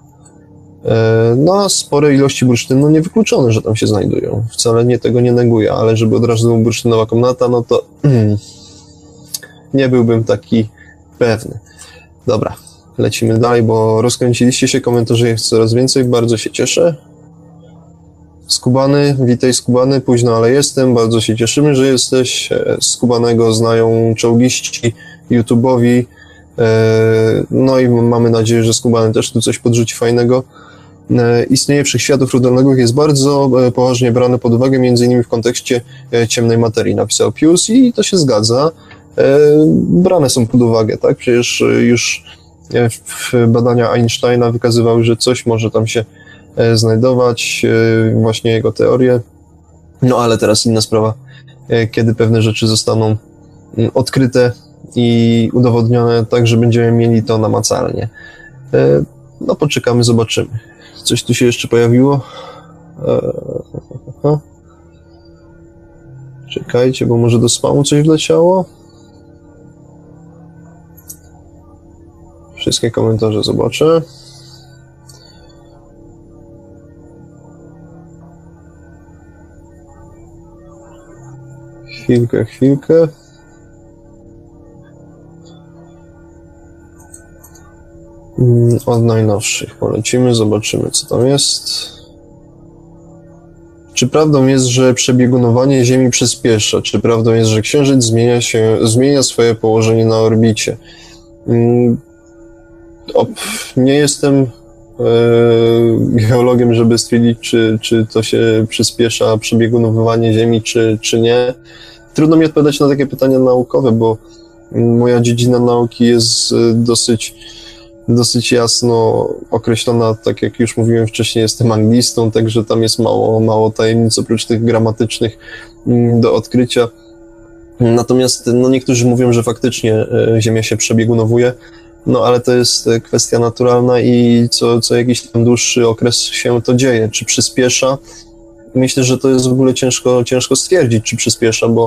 Speaker 1: No a spore ilości bursztynu niewykluczone, że tam się znajdują. Wcale nie tego nie neguję, ale żeby od razu bursztynowa komnata, no to nie byłbym taki pewny. Dobra, lecimy dalej, bo rozkręciliście się, komentarzy jest coraz więcej, bardzo się cieszę. Skubany, witaj Skubany, późno, ale jestem, bardzo się cieszymy, że jesteś. Skubanego znają czołgiści, YouTube'owi, no i mamy nadzieję, że Skubany też tu coś podrzuci fajnego. Istnienie wszechświatów równoległych jest bardzo poważnie brane pod uwagę, między innymi w kontekście ciemnej materii, napisał Pius i to się zgadza. Brane są pod uwagę, tak? Przecież już badania Einsteina wykazywały, że coś może tam się znajdować, właśnie jego teorie. No ale teraz inna sprawa, kiedy pewne rzeczy zostaną odkryte i udowodnione tak, że będziemy mieli to namacalnie. No poczekamy, zobaczymy. Coś tu się jeszcze pojawiło? Czekajcie, bo może do spamu coś wleciało? Wszystkie komentarze zobaczę. Chwilkę. Od najnowszych polecimy, zobaczymy, co tam jest. Czy prawdą jest, że przebiegunowanie Ziemi przyspiesza? Czy prawdą jest, że Księżyc zmienia swoje położenie na orbicie? Nie jestem geologiem, żeby stwierdzić, czy to się przyspiesza przebiegunowywanie Ziemi, czy nie. Trudno mi odpowiadać na takie pytania naukowe, bo moja dziedzina nauki jest dosyć jasno określona, tak jak już mówiłem wcześniej, jestem anglistą, także tam jest mało tajemnic oprócz tych gramatycznych do odkrycia. Natomiast no, niektórzy mówią, że faktycznie Ziemia się przebiegunowuje, no ale to jest kwestia naturalna i co jakiś tam dłuższy okres się to dzieje. Czy przyspiesza? Myślę, że to jest w ogóle ciężko stwierdzić, czy przyspiesza, bo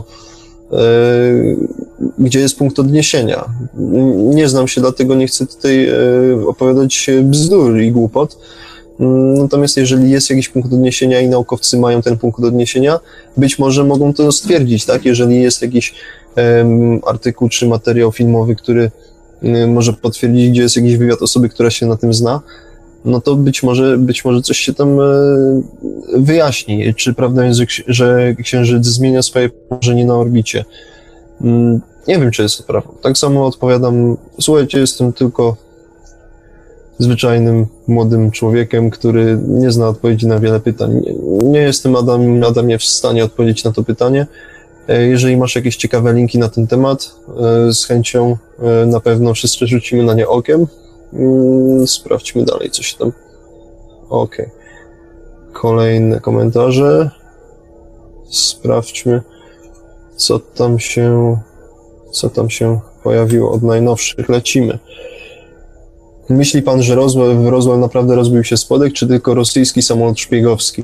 Speaker 1: gdzie jest punkt odniesienia? Nie znam się, dlatego nie chcę tutaj opowiadać bzdur i głupot. Natomiast jeżeli jest jakiś punkt odniesienia i naukowcy mają ten punkt odniesienia, być może mogą to stwierdzić, tak? Jeżeli jest jakiś artykuł czy materiał filmowy, który może potwierdzić, gdzie jest jakiś wywiad osoby, która się na tym zna, no to być może coś się tam wyjaśni. Czy prawda jest, że Księżyc zmienia swoje położenie na orbicie? Nie wiem, czy jest to prawda. Tak samo odpowiadam, słuchajcie, jestem tylko zwyczajnym, młodym człowiekiem, który nie zna odpowiedzi na wiele pytań. Nie jestem, Adamie, w stanie odpowiedzieć na to pytanie. Jeżeli masz jakieś ciekawe linki na ten temat, z chęcią na pewno wszyscy rzucimy na nie okiem. Sprawdźmy dalej, co się tam... Okej. Kolejne komentarze. Sprawdźmy, co tam się pojawiło od najnowszych. Lecimy. Myśli pan, że Roswell naprawdę rozbił się spodek, czy tylko rosyjski samolot szpiegowski?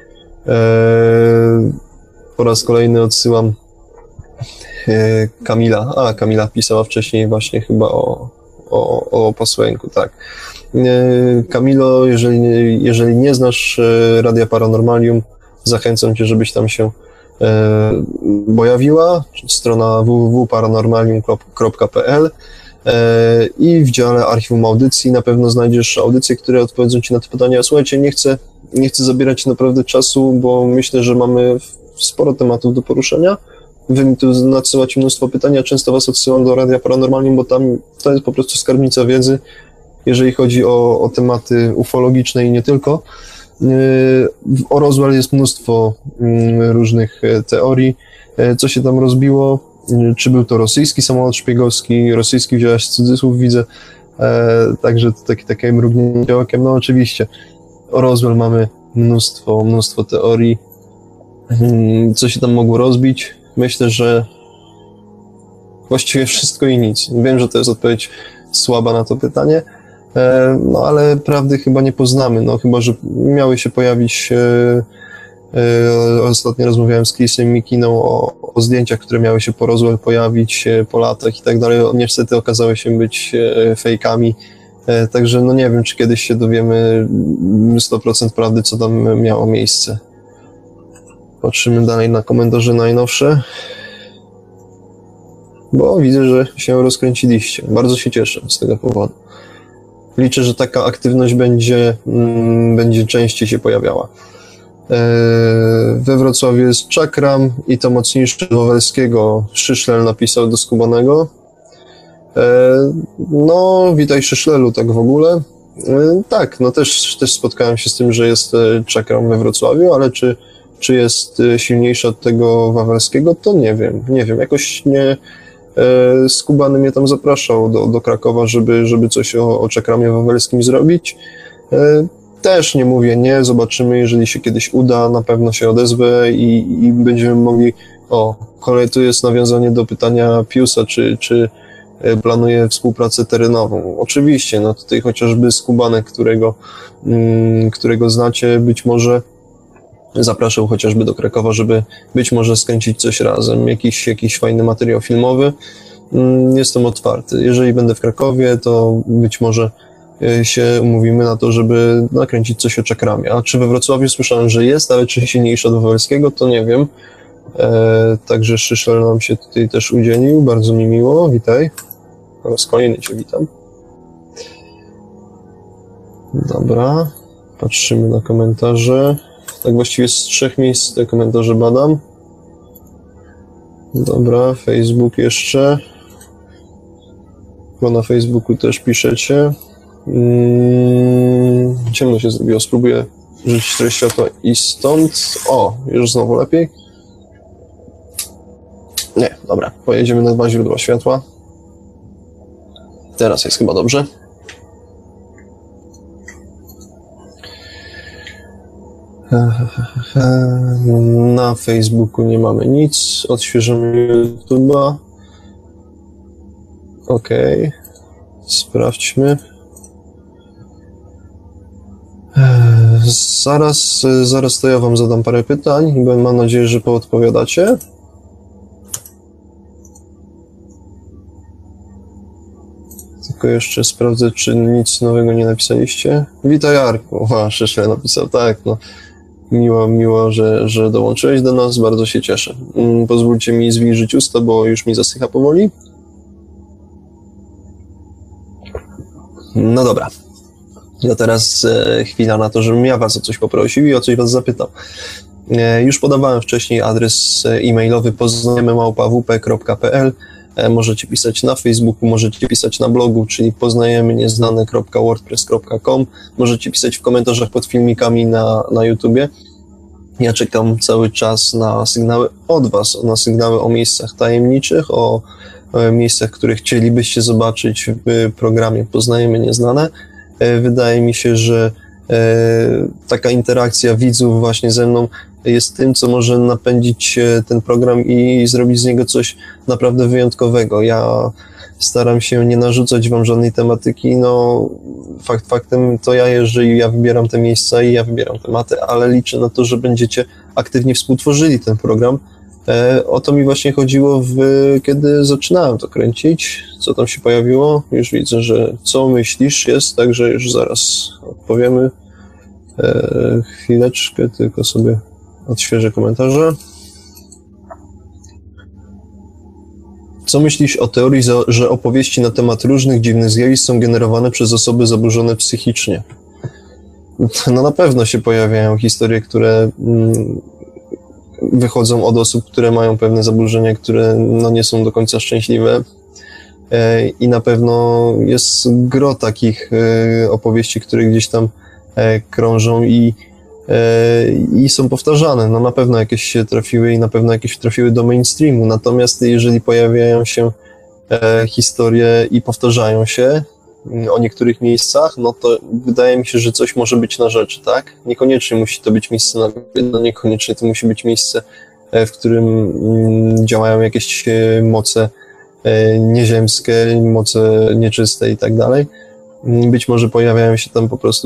Speaker 1: Po raz kolejny odsyłam Kamila. Kamila pisała wcześniej właśnie chyba o posłanku, tak. Kamilo, jeżeli nie znasz Radia Paranormalium, zachęcam cię, żebyś tam się pojawiła. Strona www.paranormalium.pl i w dziale archiwum audycji na pewno znajdziesz audycje, które odpowiedzą ci na te pytania. Słuchajcie, nie chcę zabierać naprawdę czasu, bo myślę, że mamy sporo tematów do poruszenia. Wy mi tu nadsyłacie mnóstwo pytań, ja często was odsyłam do Radia Paranormalium, bo tam to jest po prostu skarbnica wiedzy, jeżeli chodzi o tematy ufologiczne i nie tylko. O Roswell jest mnóstwo różnych teorii, co się tam rozbiło, czy był to rosyjski samolot szpiegowski, rosyjski wziąłeś cudzysłów, widzę, także to takie mrugnięcie okiem, no oczywiście. O Roswell mamy mnóstwo teorii, co się tam mogło rozbić. Myślę, że właściwie wszystko i nic. Wiem, że to jest odpowiedź słaba na to pytanie, no ale prawdy chyba nie poznamy, no chyba, że miały się pojawić, ostatnio rozmawiałem z Chrisem Mikiną o zdjęciach, które miały się po Roswell pojawić po latach i tak dalej, niestety okazały się być fejkami, także no nie wiem, czy kiedyś się dowiemy 100% prawdy, co tam miało miejsce. Patrzymy dalej na komentarze najnowsze, bo widzę, że się rozkręciliście. Bardzo się cieszę z tego powodu. Liczę, że taka aktywność będzie częściej się pojawiała. We Wrocławiu jest Czakram i to mocniejsze od Wawelskiego. Szyszlel napisał do Skubanego. No, witaj Szyszlelu, tak w ogóle. Tak, no też spotkałem się z tym, że jest Czakram we Wrocławiu, ale czy jest silniejszy od tego Wawelskiego, to nie wiem, jakoś nie, Skubany mnie tam zapraszał do Krakowa, żeby coś o Czakramie Wawelskim zrobić. Też nie mówię nie, zobaczymy, jeżeli się kiedyś uda, na pewno się odezwę i będziemy mogli, kolej tu jest nawiązanie do pytania Piusa, czy planuje współpracę terenową. Oczywiście, no tutaj chociażby Skubanek, którego znacie, być może zapraszał chociażby do Krakowa, żeby być może skręcić coś razem, jakiś fajny materiał filmowy. Jestem otwarty. Jeżeli będę w Krakowie, to być może się umówimy na to, żeby nakręcić coś o Czakramie. A czy we Wrocławiu słyszałem, że jest, ale czy silniejszy od Wawelskiego, to nie wiem. Także Szyszel nam się tutaj też udzielił. Bardzo mi miło. Witaj. Po raz kolejny cię witam. Dobra. Patrzymy na komentarze. Tak właściwie z 3 miejsc te komentarze badam. Dobra, Facebook jeszcze. Bo na Facebooku też piszecie. Ciemno się zrobiło. Spróbuję rzucić trochę światła i stąd. Już znowu lepiej. Nie, dobra. Pojedziemy na 2 źródła światła. Teraz jest chyba dobrze. Na Facebooku nie mamy nic. Odświeżymy YouTube'a. Okej. Sprawdźmy. Zaraz to ja wam zadam parę pytań i mam nadzieję, że poodpowiadacie. Tylko jeszcze sprawdzę, czy nic nowego nie napisaliście. Witaj, Arku. Szyszel napisał, tak, no. Miło, że dołączyłeś do nas, bardzo się cieszę. Pozwólcie mi zwilżyć usta, bo już mi zasycha powoli. No dobra. Ja teraz chwila na to, żebym ja was o coś poprosił i o coś was zapytał. Już podawałem wcześniej adres e-mailowy poznajemy@wp.pl. Możecie pisać na Facebooku, możecie pisać na blogu, czyli poznajemynieznane.wordpress.com. Możecie pisać w komentarzach pod filmikami na YouTubie. Ja czekam cały czas na sygnały od was, na sygnały o miejscach tajemniczych, o miejscach, które chcielibyście zobaczyć w programie Poznajemy Nieznane. Wydaje mi się, że taka interakcja widzów właśnie ze mną jest tym, co może napędzić ten program i zrobić z niego coś naprawdę wyjątkowego. Ja Staram się nie narzucać wam żadnej tematyki, no faktem to ja jeżdżę i ja wybieram te miejsca i ja wybieram tematy, ale liczę na to, że będziecie aktywnie współtworzyli ten program. O to mi właśnie chodziło, kiedy zaczynałem to kręcić. Co tam się pojawiło? Już widzę, że co myślisz jest, także już zaraz odpowiemy. Chwileczkę, tylko sobie odświeżę komentarze. Co myślisz o teorii, że opowieści na temat różnych dziwnych zjawisk są generowane przez osoby zaburzone psychicznie? No na pewno się pojawiają historie, które wychodzą od osób, które mają pewne zaburzenia, które no, nie są do końca szczęśliwe. I na pewno jest gro takich opowieści, które gdzieś tam krążą i są powtarzane. No na pewno jakieś się trafiły i na pewno jakieś trafiły do mainstreamu. Natomiast jeżeli pojawiają się historie i powtarzają się o niektórych miejscach, no to wydaje mi się, że coś może być na rzeczy, tak? Niekoniecznie musi to być miejsce na no niekoniecznie to musi być miejsce, w którym działają jakieś moce nieziemskie, moce nieczyste i tak dalej. Być może pojawiają się tam po prostu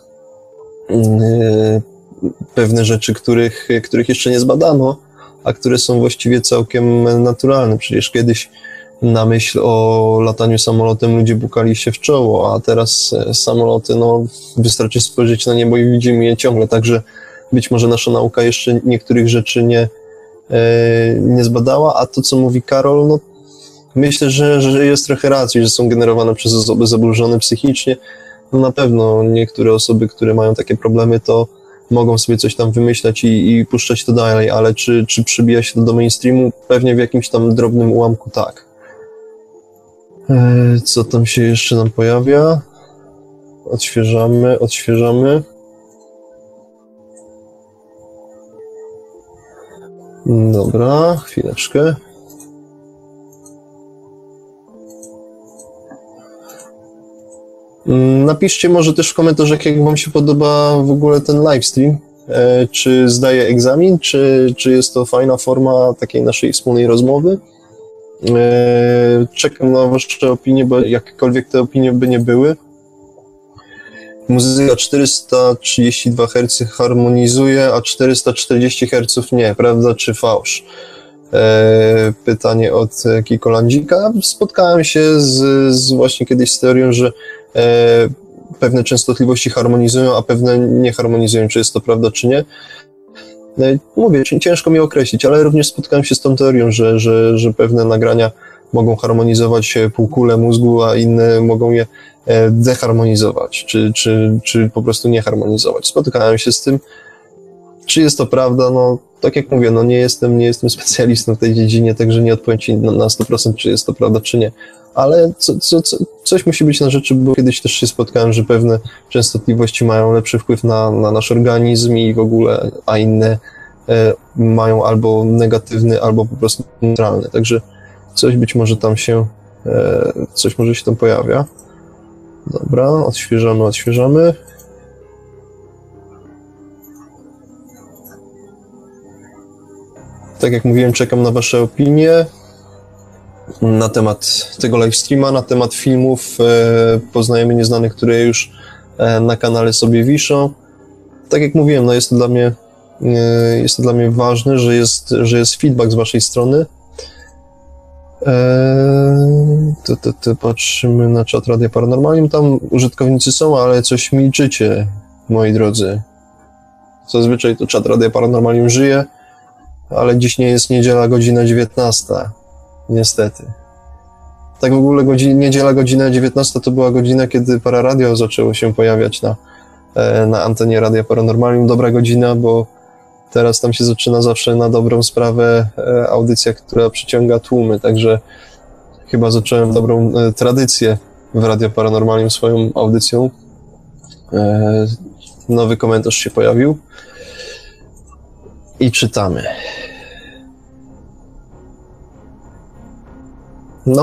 Speaker 1: pewne rzeczy, których jeszcze nie zbadano, a które są właściwie całkiem naturalne. Przecież kiedyś na myśl o lataniu samolotem ludzie bukali się w czoło, a teraz samoloty, no wystarczy spojrzeć na niebo i widzimy je ciągle, także być może nasza nauka jeszcze niektórych rzeczy nie zbadała, a to, co mówi Karol, no myślę, że jest trochę racji, że są generowane przez osoby zaburzone psychicznie. No na pewno niektóre osoby, które mają takie problemy, to mogą sobie coś tam wymyślać i puszczać to dalej, ale czy przybija się to do mainstreamu? Pewnie w jakimś tam drobnym ułamku tak. Co tam się jeszcze nam pojawia? Odświeżamy. Dobra, chwileczkę. Napiszcie może też w komentarzach, jak wam się podoba w ogóle ten livestream. Czy zdaję egzamin, czy jest to fajna forma takiej naszej wspólnej rozmowy. Czekam na wasze opinie, bo jakkolwiek te opinie by nie były. Muzyka 432 Hz harmonizuje, a 440 Hz nie. Prawda czy fałsz? Pytanie od Kikolandzika. Spotkałem się właśnie kiedyś z teorią, że pewne częstotliwości harmonizują, a pewne nie harmonizują. Czy jest to prawda, czy nie? Mówię, ciężko mi określić, ale również spotkałem się z tą teorią, że pewne nagrania mogą harmonizować półkulę mózgu, a inne mogą je deharmonizować, czy po prostu nie harmonizować. Spotykałem się z tym. Czy jest to prawda? No, tak jak mówię, no nie jestem specjalistą w tej dziedzinie, także nie odpowiem ci na 100%, czy jest to prawda, czy nie. Ale coś musi być na rzeczy, bo kiedyś też się spotkałem, że pewne częstotliwości mają lepszy wpływ na nasz organizm i w ogóle, a inne mają albo negatywny, albo po prostu neutralny. Także coś być może tam coś może się tam pojawia. Dobra, odświeżamy. Tak jak mówiłem, czekam na wasze opinie na temat tego livestreama, na temat filmów Poznajemy Nieznanych, które już na kanale sobie wiszą. Tak jak mówiłem, no jest to dla mnie ważne, że jest feedback z waszej strony. Patrzymy na czat Radia Paranormalium, tam użytkownicy są, ale coś milczycie, moi drodzy. Zazwyczaj to czat Radia Paranormalium żyje, ale dziś nie jest niedziela, godzina 19. Niestety. Tak w ogóle niedziela, godzina 19 to była godzina, kiedy Pararadio zaczęło się pojawiać na antenie Radia Paranormalium. Dobra godzina, bo teraz tam się zaczyna zawsze na dobrą sprawę audycja, która przyciąga tłumy, także chyba zacząłem dobrą tradycję w Radio Paranormalium swoją audycją. Nowy komentarz się pojawił. I czytamy. No.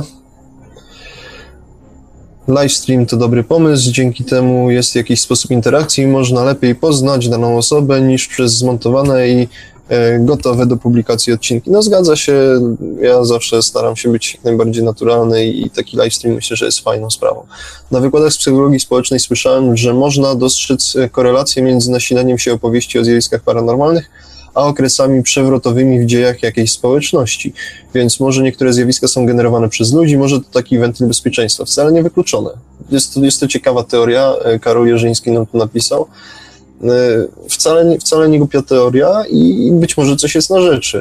Speaker 1: Livestream to dobry pomysł, dzięki temu jest jakiś sposób interakcji i można lepiej poznać daną osobę niż przez zmontowane i gotowe do publikacji odcinki. No zgadza się, ja zawsze staram się być jak najbardziej naturalny i taki livestream myślę, że jest fajną sprawą. Na wykładach z psychologii społecznej słyszałem, że można dostrzec korelację między nasileniem się opowieści o zjawiskach paranormalnych, a okresami przewrotowymi w dziejach jakiejś społeczności. Więc może niektóre zjawiska są generowane przez ludzi, może to taki wentyl bezpieczeństwa. Wcale nie wykluczone. Jest to ciekawa teoria, Karol Jerzyński nam to napisał. Wcale nie głupia teoria i być może coś jest na rzeczy.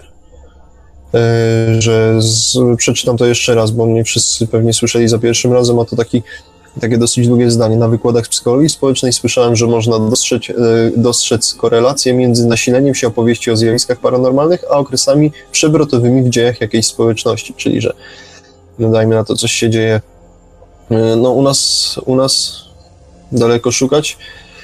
Speaker 1: Przeczytam to jeszcze raz, bo nie wszyscy pewnie słyszeli za pierwszym razem, a to takie dosyć długie zdanie. Na wykładach z psychologii społecznej słyszałem, że można dostrzec korelację między nasileniem się opowieści o zjawiskach paranormalnych, a okresami przewrotowymi w dziejach jakiejś społeczności, czyli że no dajmy na to, coś się dzieje no u nas daleko szukać.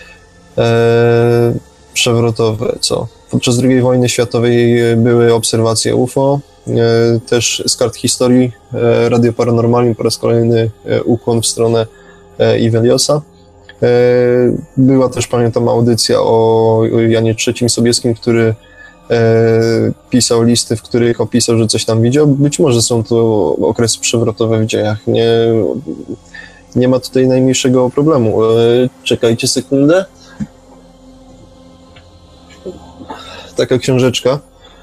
Speaker 1: Przewrotowe, co? Podczas II wojny światowej były obserwacje UFO, też z kart historii Radio Paranormalium po raz kolejny ukłon w stronę Iweliosa. Była też, pamiętam, audycja o Janie III Sobieskim, który pisał listy, w których opisał, że coś tam widział. Być może są to okresy przewrotowe w dziejach. Nie ma tutaj najmniejszego problemu. Czekajcie sekundę. Taka książeczka.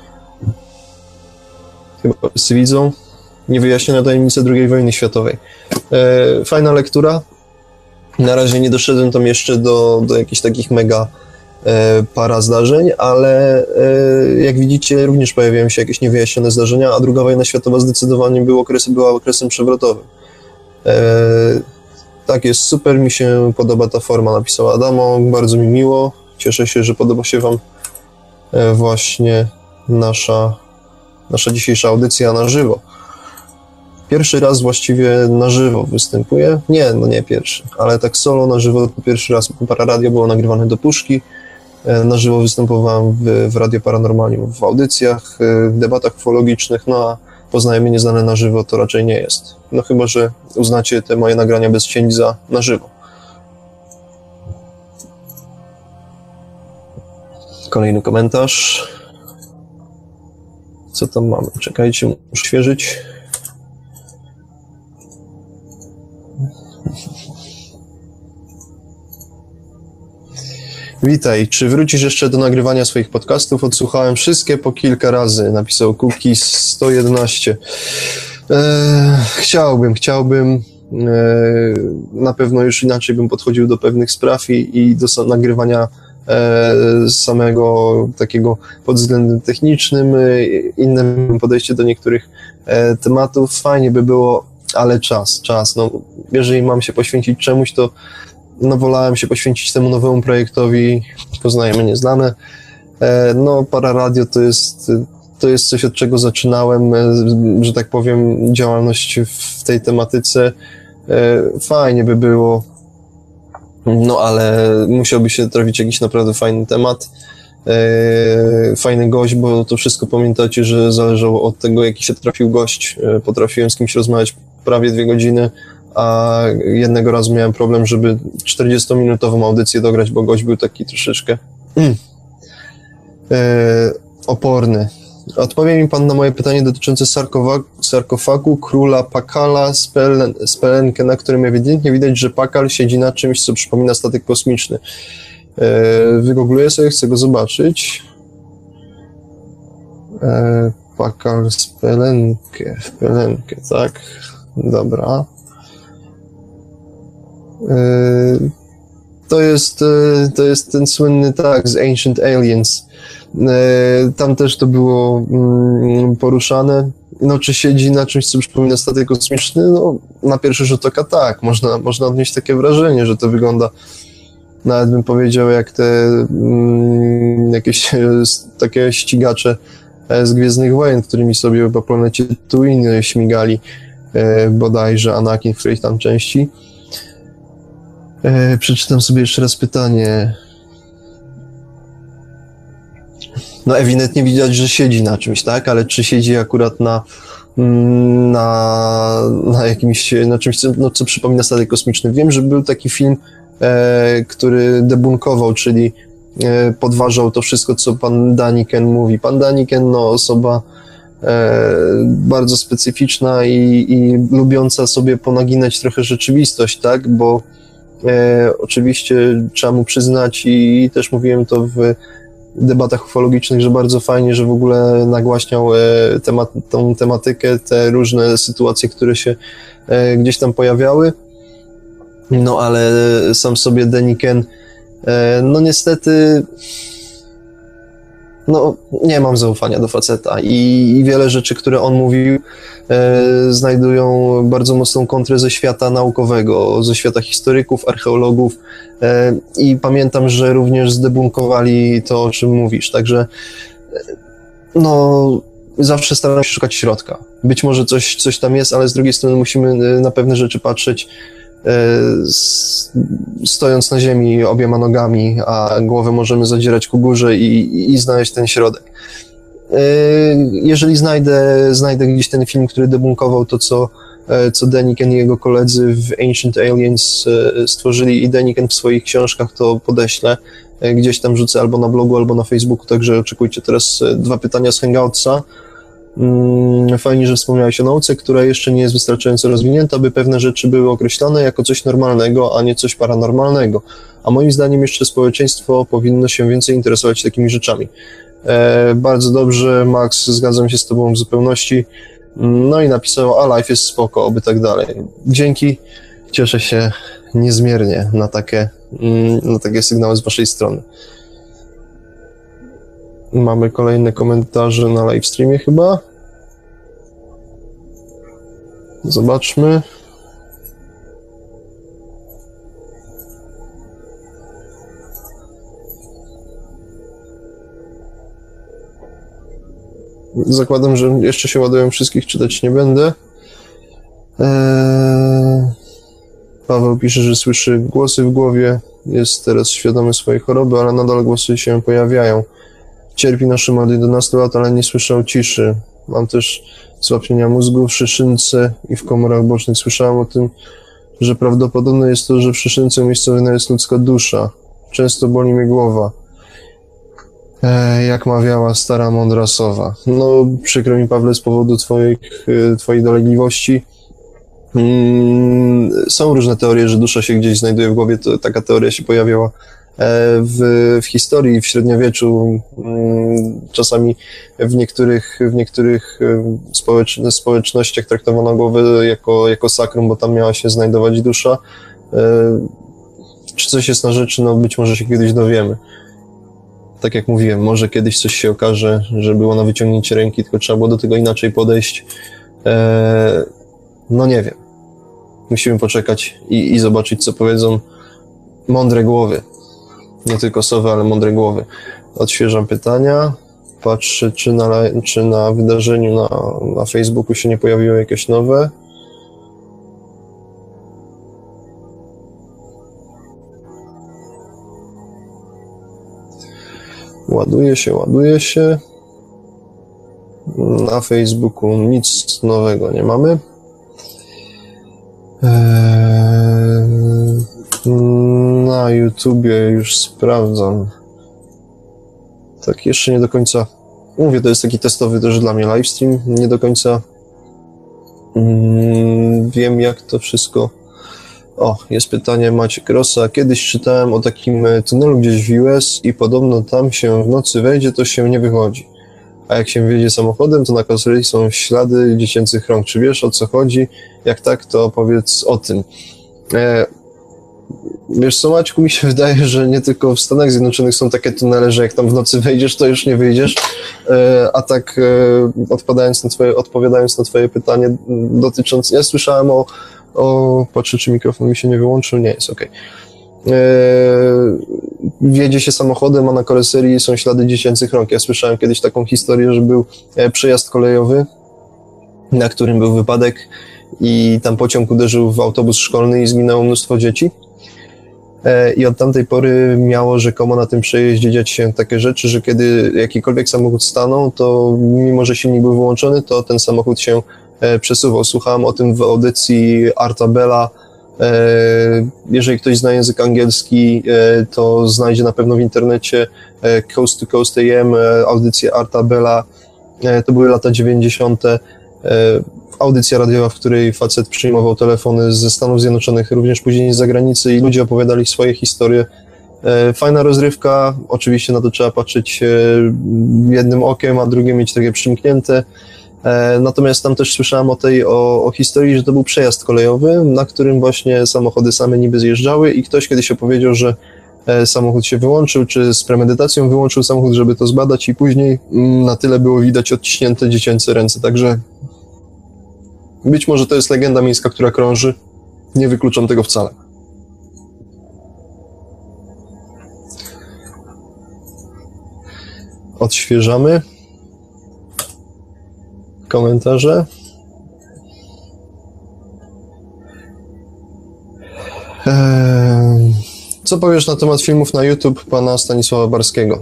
Speaker 1: Chyba wszyscy widzą. Niewyjaśnione tajemnice II wojny światowej. Fajna lektura. Na razie nie doszedłem tam jeszcze do jakichś takich mega para zdarzeń, ale jak widzicie, również pojawiają się jakieś niewyjaśnione zdarzenia, a II wojna światowa zdecydowanie była okresem przewrotowym. Tak, jest super, mi się podoba ta forma, napisał Adamo, bardzo mi miło. Cieszę się, że podoba się wam właśnie nasza dzisiejsza audycja na żywo. Pierwszy raz właściwie na żywo występuję. Nie pierwszy, ale tak solo na żywo to pierwszy raz. Pararadio było nagrywane do puszki. Na żywo występowałem w Radio Paranormalium, w audycjach, debatach ufologicznych, no a poznajemy nieznane na żywo to raczej nie jest. No chyba, że uznacie te moje nagrania bez cięć za na żywo. Kolejny komentarz. Co tam mamy? Czekajcie, muszę świeżyć. Witaj, czy wrócisz jeszcze do nagrywania swoich podcastów? Odsłuchałem wszystkie po kilka razy, napisał Cookies 111. Chciałbym. Na pewno już inaczej bym podchodził do pewnych spraw i do nagrywania samego takiego pod względem technicznym, innym podejście do niektórych tematów. Fajnie by było, ale czas. No, jeżeli mam się poświęcić czemuś, to wolałem się poświęcić temu nowemu projektowi Poznajemy Nieznane. No, Pararadio to jest coś, od czego zaczynałem, że tak powiem, działalność w tej tematyce. Fajnie by było, no ale musiałby się trafić jakiś naprawdę fajny temat, fajny gość, bo to wszystko pamiętacie, że zależało od tego, jaki się trafił gość. Potrafiłem z kimś rozmawiać prawie 2 godziny, a jednego razu miałem problem, żeby 40-minutową audycję dograć, bo gość był taki troszeczkę oporny. Odpowie mi pan na moje pytanie dotyczące sarkofagu króla Pakala z Pelenkę, na którym ewidentnie widać, że Pakal siedzi na czymś, co przypomina statek kosmiczny. Wygoogluję sobie, chcę go zobaczyć. Pakal z Pelenkę, tak? Dobra. To jest ten słynny, tak, z Ancient Aliens. Tam też to było poruszane. No, czy siedzi na czymś, co przypomina statek kosmiczny? No, na pierwszy rzut oka tak. Można odnieść takie wrażenie, że to wygląda, nawet bym powiedział, jak te jakieś takie ścigacze z Gwiezdnych Wojen, którymi sobie po planecie Tatooine śmigali, bodajże Anakin w którejś tam części. Przeczytam sobie jeszcze raz pytanie. No ewidentnie widać, że siedzi na czymś, tak? Ale czy siedzi akurat na jakimś, na czymś, co przypomina statek kosmiczny? Wiem, że był taki film, który debunkował, czyli podważał to wszystko, co pan Daniken mówi. Pan Daniken, no osoba bardzo specyficzna i lubiąca sobie ponaginać trochę rzeczywistość, tak, bo oczywiście trzeba mu przyznać i też mówiłem to w debatach ufologicznych, że bardzo fajnie, że w ogóle nagłaśniał tą tematykę, te różne sytuacje, które się gdzieś tam pojawiały, no ale sam sobie Deniken, no niestety, no nie mam zaufania do faceta i wiele rzeczy, które on mówił, znajdują bardzo mocną kontrę ze świata naukowego, ze świata historyków, archeologów i pamiętam, że również zdebunkowali to, o czym mówisz, także no zawsze staram się szukać środka. Być może coś tam jest, ale z drugiej strony musimy na pewne rzeczy patrzeć stojąc na ziemi obiema nogami, a głowę możemy zadzierać ku górze i znaleźć ten środek. Jeżeli znajdę gdzieś ten film, który debunkował to, co Deniken i jego koledzy w Ancient Aliens stworzyli i Deniken w swoich książkach, to podeślę. Gdzieś tam rzucę albo na blogu, albo na Facebooku, także oczekujcie teraz 2 pytania z Hangoutsa. Fajnie, że wspomniałeś o nauce, która jeszcze nie jest wystarczająco rozwinięta, by pewne rzeczy były określone jako coś normalnego, a nie coś paranormalnego. A moim zdaniem jeszcze społeczeństwo powinno się więcej interesować takimi rzeczami. Bardzo dobrze, Max, zgadzam się z tobą w zupełności. No i napisał, a life jest spoko, oby tak dalej. Dzięki, cieszę się niezmiernie na takie sygnały z waszej strony. Mamy kolejne komentarze na livestreamie chyba. Zobaczmy. Zakładam, że jeszcze się ładują, wszystkich czytać nie będę. Paweł pisze, że słyszy głosy w głowie, jest teraz świadomy swojej choroby, ale nadal głosy się pojawiają. Cierpi na szum od 11 lat, ale nie słyszał ciszy. Mam też zwapnienia mózgu w szyszynce i w komorach bocznych. Słyszałem o tym, że prawdopodobne jest to, że w szyszynce umiejscowiona jest ludzka dusza. Często boli mnie głowa. Jak mawiała stara mądra sowa. No, przykro mi, Pawle, z powodu twojej dolegliwości. Są różne teorie, że dusza się gdzieś znajduje w głowie. Taka teoria się pojawiała w historii, w średniowieczu. Czasami w niektórych społecznościach traktowano głowę jako sakrum, bo tam miała się znajdować dusza. Czy coś jest na rzeczy? No być może się kiedyś dowiemy. Tak jak mówiłem, może kiedyś coś się okaże, że było na wyciągnięcie ręki, tylko trzeba było do tego inaczej podejść. No nie wiem. Musimy poczekać i zobaczyć, co powiedzą mądre głowy. Nie tylko sowy, ale mądre głowy. Odświeżam pytania. Patrzę, czy na wydarzeniu na Facebooku się nie pojawiły jakieś nowe. Ładuje się. Na Facebooku nic nowego nie mamy. Na YouTubie już sprawdzam. Tak, jeszcze nie do końca. Mówię, to jest taki testowy też dla mnie livestream. Nie do końca wiem, jak to wszystko. O, jest pytanie Maciek Rosa. Kiedyś czytałem o takim tunelu gdzieś w US i podobno tam się w nocy wejdzie, to się nie wychodzi. A jak się wjedzie samochodem, to na karoserii są ślady dziecięcych rąk. Czy wiesz, o co chodzi? Jak tak, to opowiedz o tym. Wiesz co, Maćku, mi się wydaje, że nie tylko w Stanach Zjednoczonych są takie tunele, że jak tam w nocy wejdziesz, to już nie wyjdziesz. A tak odpowiadając na twoje pytanie dotyczące... Ja słyszałem patrzę, czy mikrofon mi się nie wyłączył. Nie, jest okej. Wjedzie się samochodem, a na karoserii są ślady dziecięcych rąk. Ja słyszałem kiedyś taką historię, że był przejazd kolejowy, na którym był wypadek i tam pociąg uderzył w autobus szkolny i zginęło mnóstwo dzieci. I od tamtej pory miało rzekomo na tym przejeździe dziać się takie rzeczy, że kiedy jakikolwiek samochód stanął, to mimo, że silnik był wyłączony, to ten samochód się przesuwał. Słuchałem o tym w audycji Arta Bella Jeżeli ktoś zna język angielski, to znajdzie na pewno w internecie Coast to Coast AM, audycję Arta Bella. To były lata 90. Audycja radiowa, w której facet przyjmował telefony ze Stanów Zjednoczonych, również później z zagranicy i ludzie opowiadali swoje historie. Fajna rozrywka, oczywiście na to trzeba patrzeć jednym okiem, a drugie mieć takie przymknięte. Natomiast tam też słyszałem o historii, że to był przejazd kolejowy, na którym właśnie samochody same niby zjeżdżały i ktoś kiedyś opowiedział, że samochód się wyłączył, czy z premedytacją wyłączył samochód, żeby to zbadać i później na tyle było widać odciśnięte dziecięce ręce, także być może to jest legenda miejska, która krąży, nie wykluczam tego wcale. Odświeżamy komentarze. Co powiesz na temat filmów na YouTube pana Stanisława Barskiego?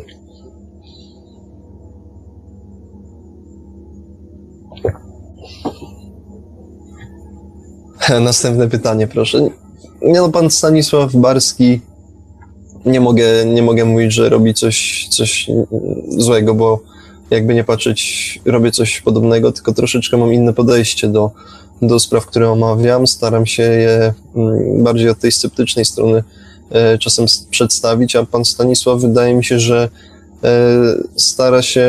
Speaker 1: Następne pytanie, proszę. Nie no, pan Stanisław Barski, nie mogę mówić, że robi coś złego, bo jakby nie patrzeć, robię coś podobnego, tylko troszeczkę mam inne podejście do spraw, które omawiam. Staram się je bardziej od tej sceptycznej strony czasem przedstawić, a pan Stanisław wydaje mi się, że stara się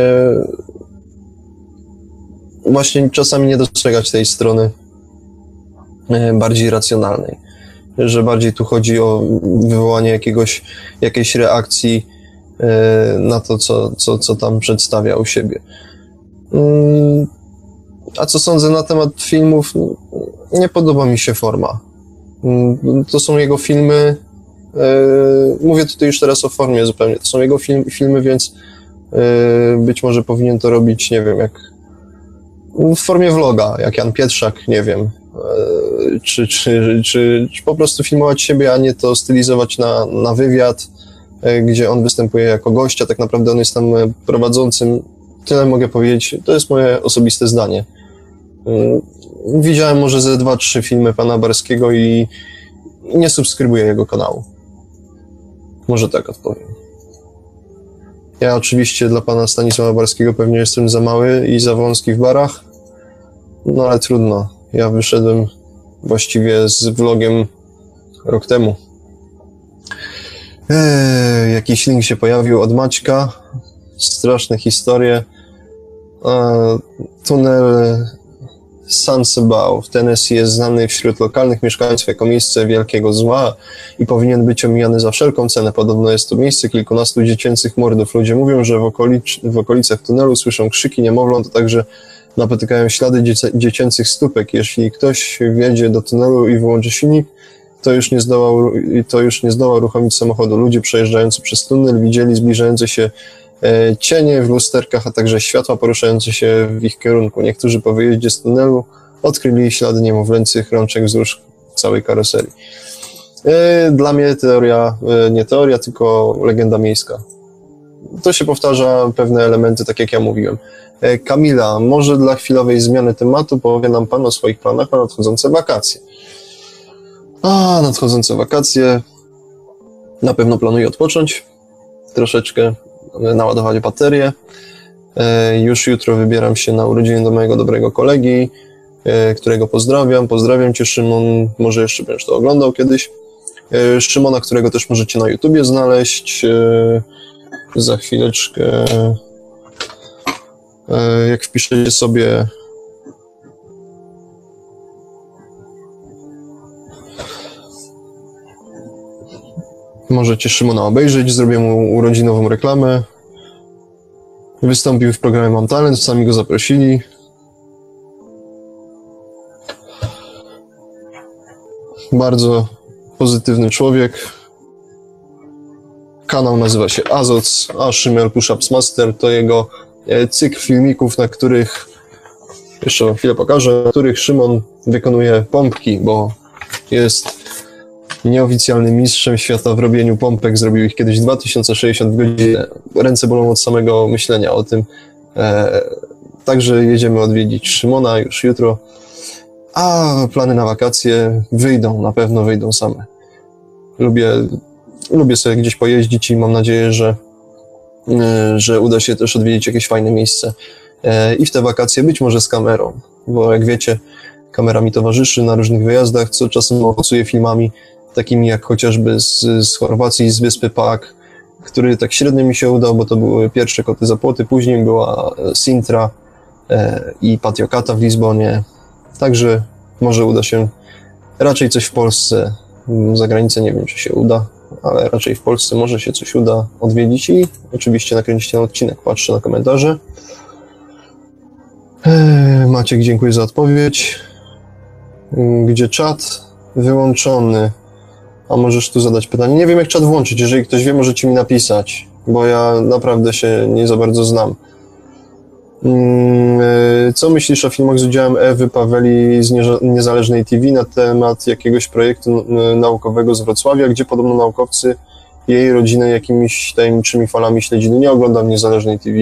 Speaker 1: właśnie czasami nie dostrzegać tej strony bardziej racjonalnej, że bardziej tu chodzi o wywołanie jakiejś reakcji na to, co tam przedstawia u siebie. A co sądzę na temat filmów? Nie podoba mi się forma. To są jego filmy, mówię tutaj już teraz o formie zupełnie, to są jego filmy, więc być może powinien to robić, nie wiem, jak w formie vloga, jak Jan Pietrzak, nie wiem, czy po prostu filmować siebie, a nie to stylizować na wywiad, gdzie on występuje jako gość, a tak naprawdę on jest tam prowadzącym. Tyle mogę powiedzieć, to jest moje osobiste zdanie. Widziałem może ze 2-3 filmy pana Barskiego i nie subskrybuję jego kanału. Może tak odpowiem. Ja oczywiście dla pana Stanisława Barskiego pewnie jestem za mały i za wąski w barach, no ale trudno. Ja wyszedłem właściwie z vlogiem rok temu. Jakiś link się pojawił od Maćka. Straszne historie. Tunel Sansebao w Tennessee jest znany wśród lokalnych mieszkańców jako miejsce wielkiego zła i powinien być omijany za wszelką cenę. Podobno jest to miejsce kilkunastu dziecięcych mordów. Ludzie mówią, że w okolicach tunelu słyszą krzyki niemowląt, a także napotykają ślady dziecięcych stópek. Jeśli ktoś wjedzie do tunelu i wyłączy silnik, to już nie zdoła uruchomić samochodu. Ludzie przejeżdżający przez tunel widzieli zbliżające się cienie w lusterkach, a także światła poruszające się w ich kierunku. Niektórzy po wyjeździe z tunelu odkryli ślady niemowlęcych rączek wzdłuż całej karoserii. Dla mnie nie teoria, tylko legenda miejska. To się powtarza pewne elementy, tak jak ja mówiłem. Kamila, może dla chwilowej zmiany tematu powie nam pan o swoich planach na nadchodzące wakacje. Nadchodzące wakacje. Na pewno planuję odpocząć. Troszeczkę naładować baterię. Już jutro wybieram się na urodziny do mojego dobrego kolegi, którego pozdrawiam. Pozdrawiam cię, Szymon. Może jeszcze będziesz to oglądał kiedyś. Szymona, którego też możecie na YouTubie znaleźć. Za chwileczkę, jak wpiszecie sobie możecie Szymona obejrzeć, zrobię mu urodzinową reklamę. Wystąpił w programie Mam Talent, sami go zaprosili. Bardzo pozytywny człowiek. Kanał nazywa się Azoc, a Szymel Push-Ups Master to jego cykl filmików, na których, jeszcze wam chwilę pokażę, na których Szymon wykonuje pompki, bo jest nieoficjalnym mistrzem świata w robieniu pompek. Zrobił ich kiedyś 2060 w godzinę. Ręce bolą od samego myślenia o tym. Także jedziemy odwiedzić Szymona już jutro. A plany na wakacje wyjdą, na pewno wyjdą same. Lubię sobie gdzieś pojeździć i mam nadzieję, że uda się też odwiedzić jakieś fajne miejsce. I w te wakacje być może z kamerą, bo jak wiecie, kamera mi towarzyszy na różnych wyjazdach, co czasem owocuje filmami takimi jak chociażby z Chorwacji, z wyspy Pag, który tak średnio mi się udał, bo to były pierwsze Koty za płoty, później była Sintra i Patio Cata w Lizbonie, także może uda się raczej coś w Polsce, za granicę nie wiem, czy się uda, ale raczej w Polsce może się coś uda odwiedzić i oczywiście nakręcić ten odcinek, patrzę na komentarze. Maciek, dziękuję za odpowiedź. Gdzie czat? Wyłączony. A możesz tu zadać pytanie? Nie wiem, jak czat włączyć. Jeżeli ktoś wie, możecie mi napisać, bo ja naprawdę się nie za bardzo znam. Co myślisz o filmach z udziałem Ewy Paweli z Niezależnej TV na temat jakiegoś projektu naukowego z Wrocławia, gdzie podobno naukowcy jej rodzinę jakimiś tajemniczymi falami śledzili? Nie oglądam Niezależnej TV.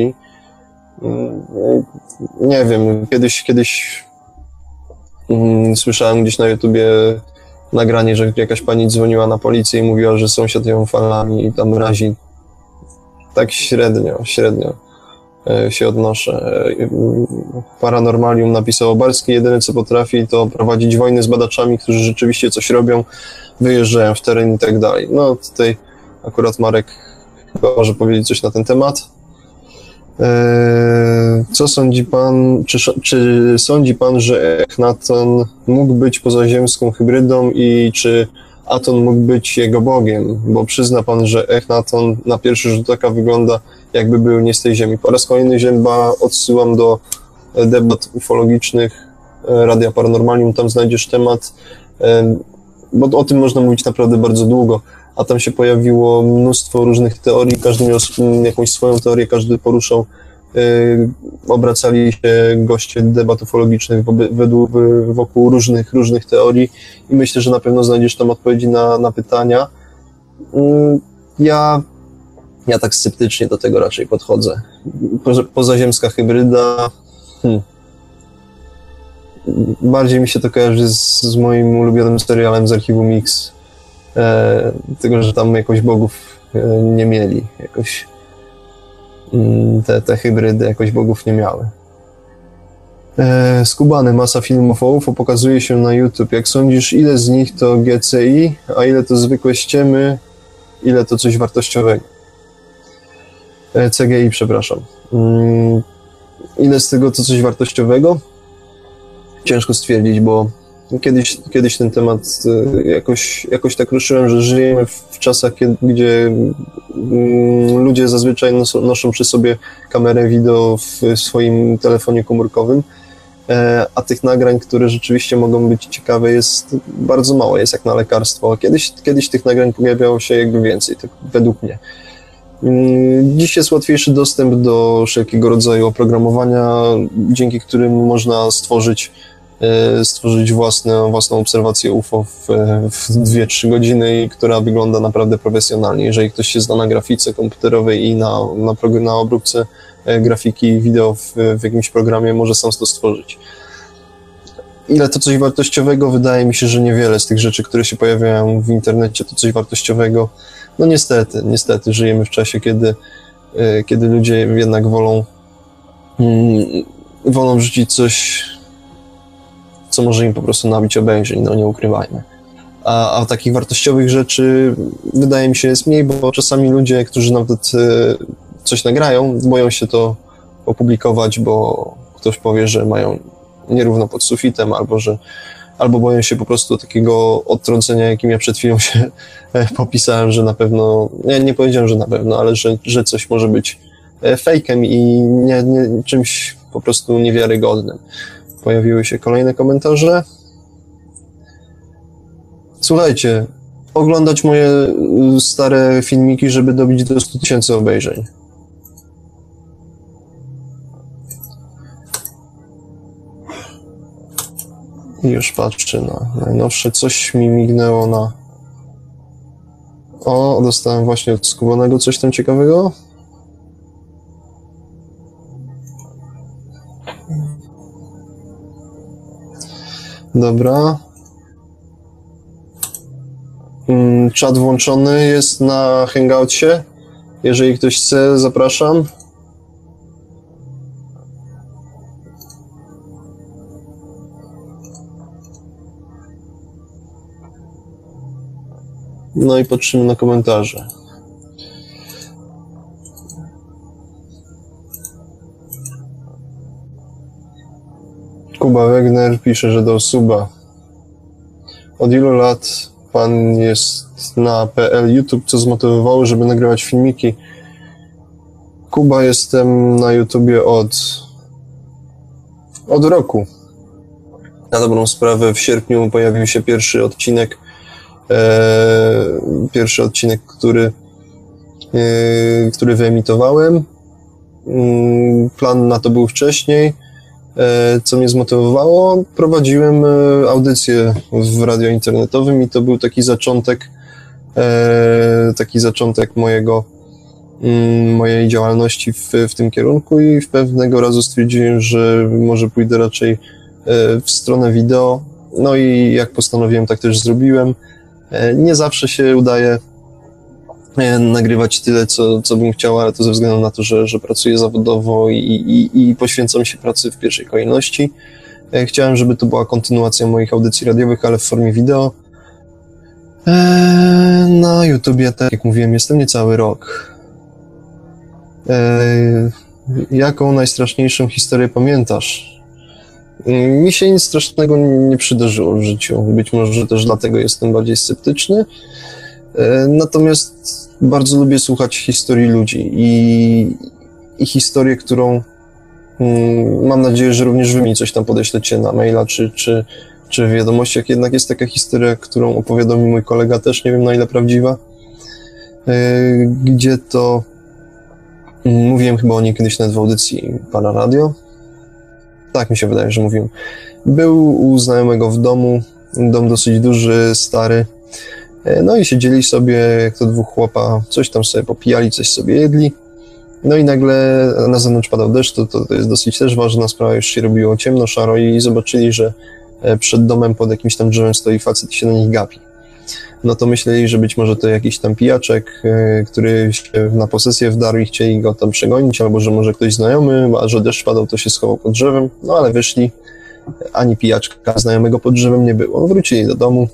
Speaker 1: Nie wiem, kiedyś słyszałem gdzieś na YouTubie nagranie, że jakaś pani dzwoniła na policję i mówiła, że sąsiad ją falami tam razi. Tak średnio się odnoszę. Paranormalium napisało Barski, jedyne co potrafi to prowadzić wojny z badaczami, którzy rzeczywiście coś robią, wyjeżdżają w teren i tak dalej. No tutaj akurat Marek chyba może powiedzieć coś na ten temat. Co sądzi pan, czy sądzi pan, że Echnaton mógł być pozaziemską hybrydą i czy Aton mógł być jego bogiem? Bo przyzna pan, że Echnaton na pierwszy rzut oka wygląda, jakby był nie z tej ziemi. Po raz kolejny Zięba odsyłam do debat ufologicznych Radia Paranormalium, tam znajdziesz temat, bo o tym można mówić naprawdę bardzo długo, a tam się pojawiło mnóstwo różnych teorii, każdy miał jakąś swoją teorię, każdy poruszał, obracali się goście debat ufologicznych wokół różnych teorii i myślę, że na pewno znajdziesz tam odpowiedzi na pytania. Ja tak sceptycznie do tego raczej podchodzę. Pozaziemska hybryda, bardziej mi się to kojarzy z moim ulubionym serialem z Archiwum Mix, tylko że tam jakoś bogów nie mieli, jakoś te hybrydy jakoś bogów nie miały. Skubany, masa filmów o UFO pokazuje się na YouTube. Jak sądzisz, ile z nich to GCI, a ile to zwykłe ściemy, ile to coś wartościowego? CGI, przepraszam. Ile z tego to coś wartościowego? Ciężko stwierdzić, bo kiedyś ten temat jakoś tak ruszyłem, że żyjemy w czasach, gdzie ludzie zazwyczaj noszą przy sobie kamerę wideo w swoim telefonie komórkowym, a tych nagrań, które rzeczywiście mogą być ciekawe, jest bardzo mało, jest jak na lekarstwo. Kiedyś tych nagrań pojawiało się jakby więcej, tak według mnie. Dziś jest łatwiejszy dostęp do wszelkiego rodzaju oprogramowania, dzięki którym można stworzyć własną obserwację UFO w 2-3 godziny, która wygląda naprawdę profesjonalnie. Jeżeli ktoś się zna na grafice komputerowej i na obróbce grafiki wideo w jakimś programie, może sam to stworzyć. Ile to coś wartościowego? Wydaje mi się, że niewiele z tych rzeczy, które się pojawiają w internecie, to coś wartościowego. No niestety żyjemy w czasie, kiedy ludzie jednak wolą wrzucić coś, co może im po prostu nabić obejrzeń, no nie ukrywajmy. A takich wartościowych rzeczy wydaje mi się jest mniej, bo czasami ludzie, którzy nawet coś nagrają, boją się to opublikować, bo ktoś powie, że mają nierówno pod sufitem, albo boją się po prostu takiego odtrącenia, jakim ja przed chwilą się popisałem, że na pewno, nie powiedziałem, że na pewno, ale że coś może być fejkiem i nie czymś po prostu niewiarygodnym. Pojawiły się kolejne komentarze. Słuchajcie, oglądać moje stare filmiki, żeby dobić do 100 000 obejrzeń. I już patrzę na najnowsze. Coś mi mignęło na... O, dostałem właśnie od Skubanego coś tam ciekawego. Dobra. Czat włączony jest na Hangoutsie. Jeżeli ktoś chce, zapraszam. No i patrzymy na komentarze. Kuba Wegner pisze, że do suba. Od ilu lat pan jest na PL YouTube, co zmotywowało, żeby nagrywać filmiki? Kuba, jestem na YouTubie od roku. Na dobrą sprawę w sierpniu pojawił się pierwszy odcinek, który wyemitowałem. Plan na to był wcześniej. Co mnie zmotywowało? Prowadziłem audycję w radio internetowym i to był taki zaczątek mojej działalności w tym kierunku i pewnego razu stwierdziłem, że może pójdę raczej w stronę wideo. No i jak postanowiłem, tak też zrobiłem. Nie zawsze się udaje nagrywać tyle, co bym chciał, ale to ze względu na to, że pracuję zawodowo i poświęcam się pracy w pierwszej kolejności. Chciałem, żeby to była kontynuacja moich audycji radiowych, ale w formie wideo. Na YouTubie, tak jak mówiłem, jestem niecały rok. Jaką najstraszniejszą historię pamiętasz? Mi się nic strasznego nie przydarzyło w życiu. Być może też dlatego jestem bardziej sceptyczny. Natomiast bardzo lubię słuchać historii ludzi i historię, którą mam nadzieję, że również wy mi coś tam podeślecie na maila czy w wiadomościach. Jednak jest taka historia, którą opowiadał mi mój kolega, też nie wiem na ile prawdziwa, gdzie to mówiłem chyba o niej kiedyś nawet w audycji Pana Radio. Tak mi się wydaje, że mówiłem. Był u znajomego w domu, dom dosyć duży, stary. No i siedzieli sobie, jak to dwóch chłopa, coś tam sobie popijali, coś sobie jedli. No i nagle na zewnątrz padał deszcz, to jest dosyć też ważna sprawa, już się robiło ciemno, szaro i zobaczyli, że przed domem pod jakimś tam drzewem stoi facet i się na nich gapi. No to myśleli, że być może to jakiś tam pijaczek, który się na posesję wdarł i chcieli go tam przegonić, albo że może ktoś znajomy, a że deszcz padał, to się schował pod drzewem. No ale wyszli, ani pijaczka znajomego pod drzewem nie było. Wrócili do domu.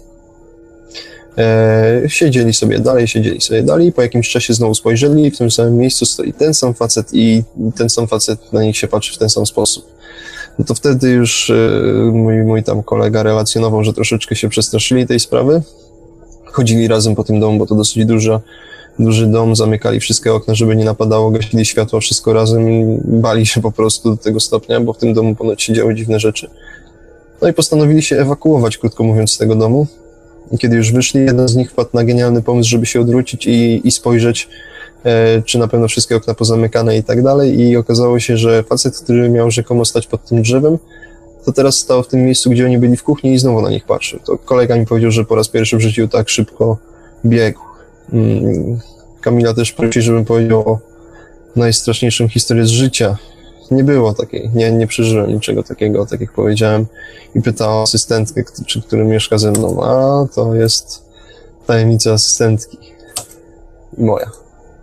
Speaker 1: Siedzieli sobie dalej i po jakimś czasie znowu spojrzeli i w tym samym miejscu stoi ten sam facet i ten sam facet na nich się patrzy w ten sam sposób. No to wtedy już mój tam kolega relacjonował, że troszeczkę się przestraszyli tej sprawy. Chodzili razem po tym domu, bo to dosyć duży dom, zamykali wszystkie okna, żeby nie napadało, gasili światła, wszystko razem i bali się po prostu do tego stopnia, bo w tym domu ponoć się działy dziwne rzeczy. No i postanowili się ewakuować, krótko mówiąc, z tego domu. I kiedy już wyszli, jeden z nich wpadł na genialny pomysł, żeby się odwrócić i spojrzeć, czy na pewno wszystkie okna pozamykane i tak dalej. I okazało się, że facet, który miał rzekomo stać pod tym drzewem, to teraz stał w tym miejscu, gdzie oni byli w kuchni i znowu na nich patrzył. To kolega mi powiedział, że po raz pierwszy w życiu tak szybko biegł. Kamila też prosi, żebym powiedział o najstraszniejszą historię z życia. Nie było takiej, nie przeżyłem niczego takiego, tak jak powiedziałem. I pytała asystentkę, który mieszka ze mną, a to jest tajemnica asystentki. Moja.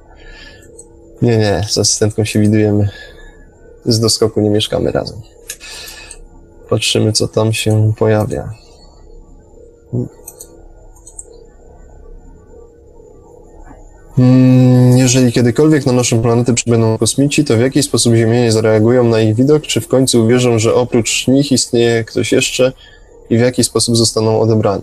Speaker 1: Nie, z asystentką się widujemy. Z doskoku nie mieszkamy razem. Patrzymy, co tam się pojawia. Jeżeli kiedykolwiek na naszą planetę przybędą kosmici, to w jaki sposób Ziemianie zareagują na ich widok? Czy w końcu uwierzą, że oprócz nich istnieje ktoś jeszcze i w jaki sposób zostaną odebrani?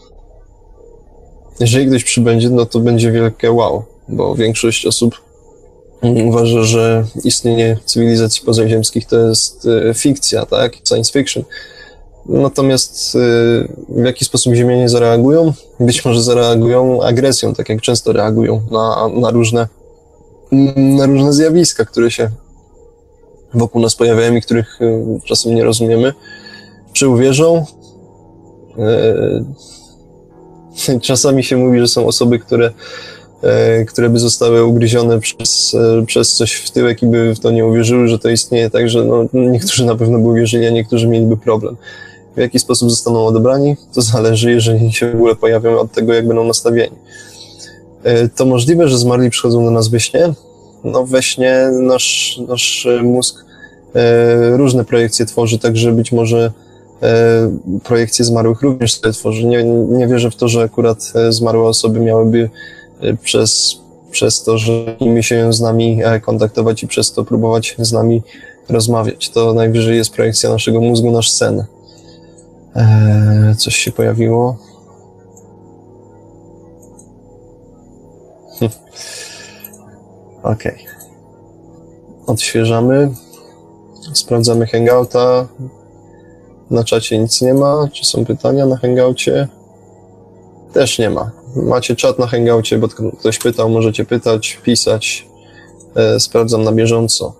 Speaker 1: Jeżeli ktoś przybędzie, no to będzie wielkie wow, bo większość osób uważa, że istnienie cywilizacji pozaziemskich to jest fikcja, tak? Science fiction. Natomiast w jaki sposób Ziemianie zareagują? Być może zareagują agresją, tak jak często reagują na różne zjawiska, które się wokół nas pojawiają i których czasem nie rozumiemy. Czy uwierzą? Czasami się mówi, że są osoby, które by zostały ugryzione przez coś w tyłek i by w to nie uwierzyły, że to istnieje, także no, niektórzy na pewno by uwierzyli, a niektórzy mieliby problem. W jaki sposób zostaną odebrani, to zależy, jeżeli się w ogóle pojawią, od tego, jak będą nastawieni. To możliwe, że zmarli przychodzą do nas we śnie? No we śnie nasz mózg różne projekcje tworzy, także być może projekcje zmarłych również sobie tworzy. Nie wierzę w to, że akurat zmarłe osoby miałyby przez to, że nimi się z nami kontaktować i przez to próbować z nami rozmawiać. To najwyżej jest projekcja naszego mózgu, nasz sen. Coś się pojawiło. Okej. Odświeżamy. Sprawdzamy Hangouta. Na czacie nic nie ma. Czy są pytania na Hangoucie? Też nie ma. Macie czat na Hangoucie, bo ktoś pytał, możecie pytać, pisać. Sprawdzam na bieżąco.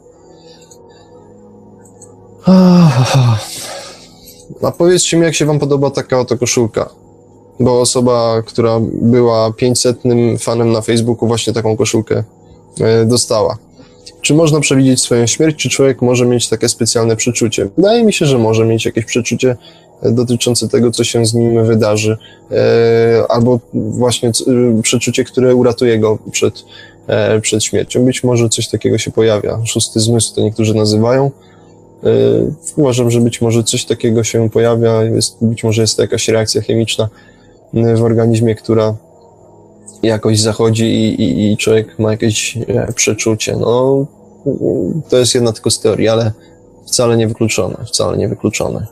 Speaker 1: A powiedzcie mi, jak się wam podoba taka oto koszulka? Bo osoba, która była 500 fanem na Facebooku, właśnie taką koszulkę dostała. Czy można przewidzieć swoją śmierć, czy człowiek może mieć takie specjalne przeczucie? Wydaje mi się, że może mieć jakieś przeczucie dotyczące tego, co się z nim wydarzy, albo właśnie przeczucie, które uratuje go przed śmiercią. Być może coś takiego się pojawia. Szósty zmysł to niektórzy nazywają. Uważam, że być może coś takiego się pojawia, być może jest to jakaś reakcja chemiczna w organizmie, która jakoś zachodzi i człowiek ma jakieś przeczucie. No, to jest jedna tylko z teorii, ale wcale nie wykluczone.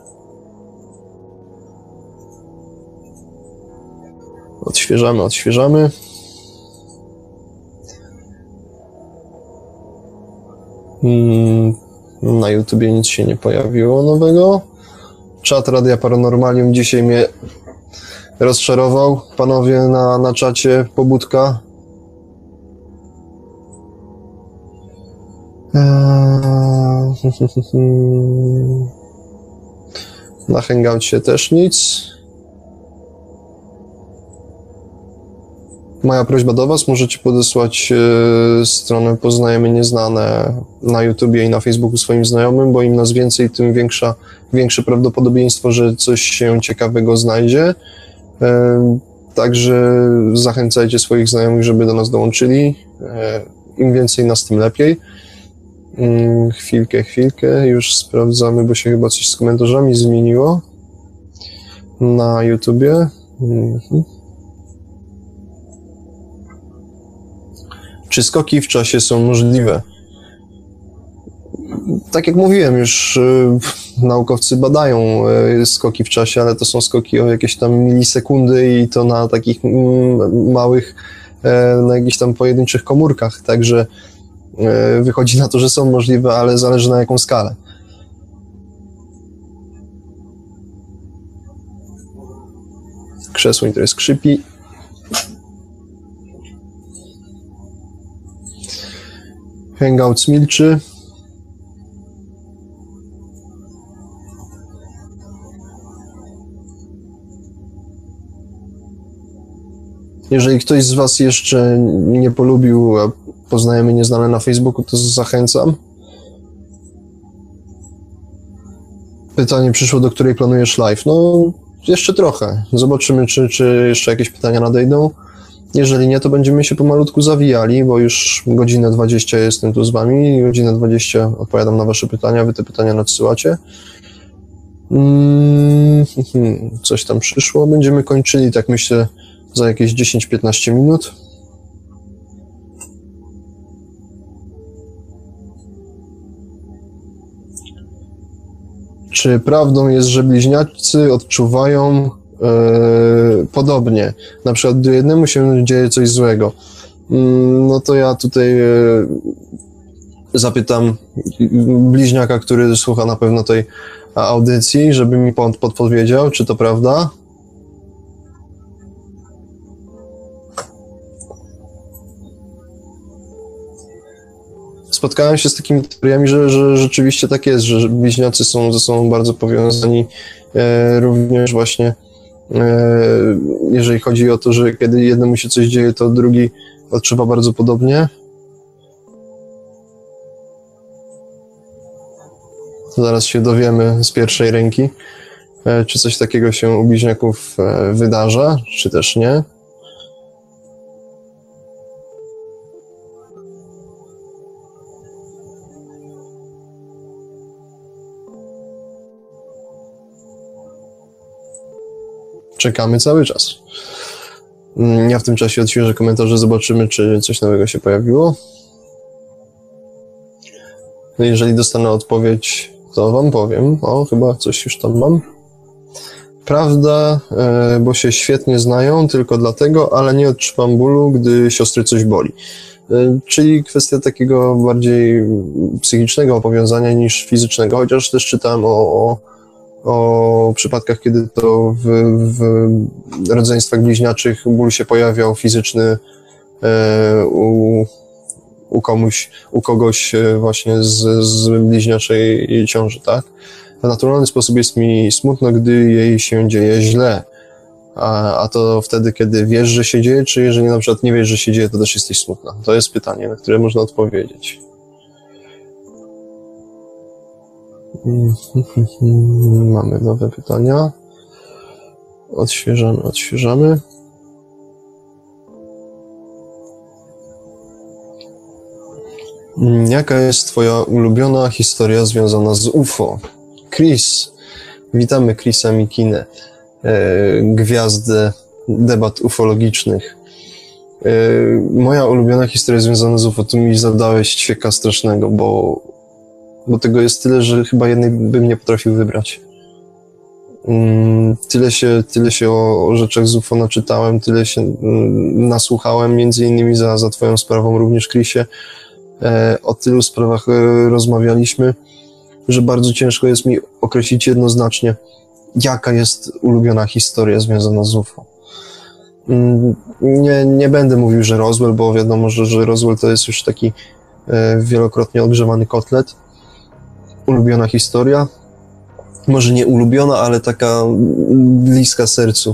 Speaker 1: Odświeżamy. Na YouTubie nic się nie pojawiło nowego. Czat Radia Paranormalium dzisiaj mnie rozczarował. Panowie na czacie, pobudka. Na Hangoucie też nic. Moja prośba do was, możecie podesłać stronę Poznajemy Nieznane na YouTubie i na Facebooku swoim znajomym, bo im nas więcej, tym większe prawdopodobieństwo, że coś się ciekawego znajdzie. Także zachęcajcie swoich znajomych, żeby do nas dołączyli. Im więcej nas, tym lepiej. Chwilkę, już sprawdzamy, bo się chyba coś z komentarzami zmieniło na YouTubie. Czy skoki w czasie są możliwe? Tak jak mówiłem, już naukowcy badają skoki w czasie, ale to są skoki o jakieś tam milisekundy i to na takich małych, na jakichś tam pojedynczych komórkach, także wychodzi na to, że są możliwe, ale zależy na jaką skalę. Krzesło mi trochę skrzypi. Hangout milczy. Jeżeli ktoś z was jeszcze nie polubił Poznajemy Nieznane na Facebooku, to zachęcam. Pytanie przyszło, do której planujesz live? No, jeszcze trochę. Zobaczymy, czy jeszcze jakieś pytania nadejdą. Jeżeli nie, to będziemy się pomalutku zawijali, bo już godzinę 20 jestem tu z wami, godzinę 20 odpowiadam na wasze pytania, wy te pytania nadsyłacie. Coś tam przyszło. Będziemy kończyli, tak myślę, za jakieś 10-15 minut. Czy prawdą jest, że bliźniacy odczuwają podobnie? Na przykład, gdy jednemu się dzieje coś złego, no to ja tutaj zapytam bliźniaka, który słucha na pewno tej audycji, żeby mi podpowiedział, czy to prawda. Spotkałem się z takimi teoriami, że rzeczywiście tak jest, że bliźniacy są ze sobą bardzo powiązani, również właśnie jeżeli chodzi o to, że kiedy jednemu się coś dzieje, to drugi odczuwa bardzo podobnie. Zaraz się dowiemy z pierwszej ręki. Czy coś takiego się u bliźniaków wydarza, czy też nie? Czekamy cały czas. Ja w tym czasie odświeżę komentarze, zobaczymy, czy coś nowego się pojawiło. No jeżeli dostanę odpowiedź, to wam powiem. O, chyba coś już tam mam. Prawda, bo się świetnie znają, tylko dlatego, ale nie odczuwam bólu, gdy siostry coś boli. Czyli kwestia takiego bardziej psychicznego powiązania niż fizycznego, chociaż też czytałem o przypadkach, kiedy to w rodzeństwach bliźniaczych ból się pojawiał fizyczny u kogoś właśnie z bliźniaczej ciąży, tak? W naturalny sposób jest mi smutno, gdy jej się dzieje źle. A to wtedy, kiedy wiesz, że się dzieje, czy jeżeli na przykład nie wiesz, że się dzieje, to też jesteś smutna? To jest pytanie, na które można odpowiedzieć. Mamy nowe pytania. Odświeżamy. Jaka jest twoja ulubiona historia związana z UFO? Chris. Witamy Chrisa Mikinę, gwiazdę debat ufologicznych. Moja ulubiona historia związana z UFO, tu mi zadałeś ćwieka strasznego, bo tego jest tyle, że chyba jednej bym nie potrafił wybrać. Tyle się o rzeczach z UFO naczytałem, tyle się nasłuchałem, między innymi za twoją sprawą również, Chrisie. O tylu sprawach rozmawialiśmy, że bardzo ciężko jest mi określić jednoznacznie, jaka jest ulubiona historia związana z UFO. Nie będę mówił, że Roswell, bo wiadomo, że Roswell to jest już taki wielokrotnie ogrzewany kotlet. Ulubiona historia, może nie ulubiona, ale taka bliska sercu,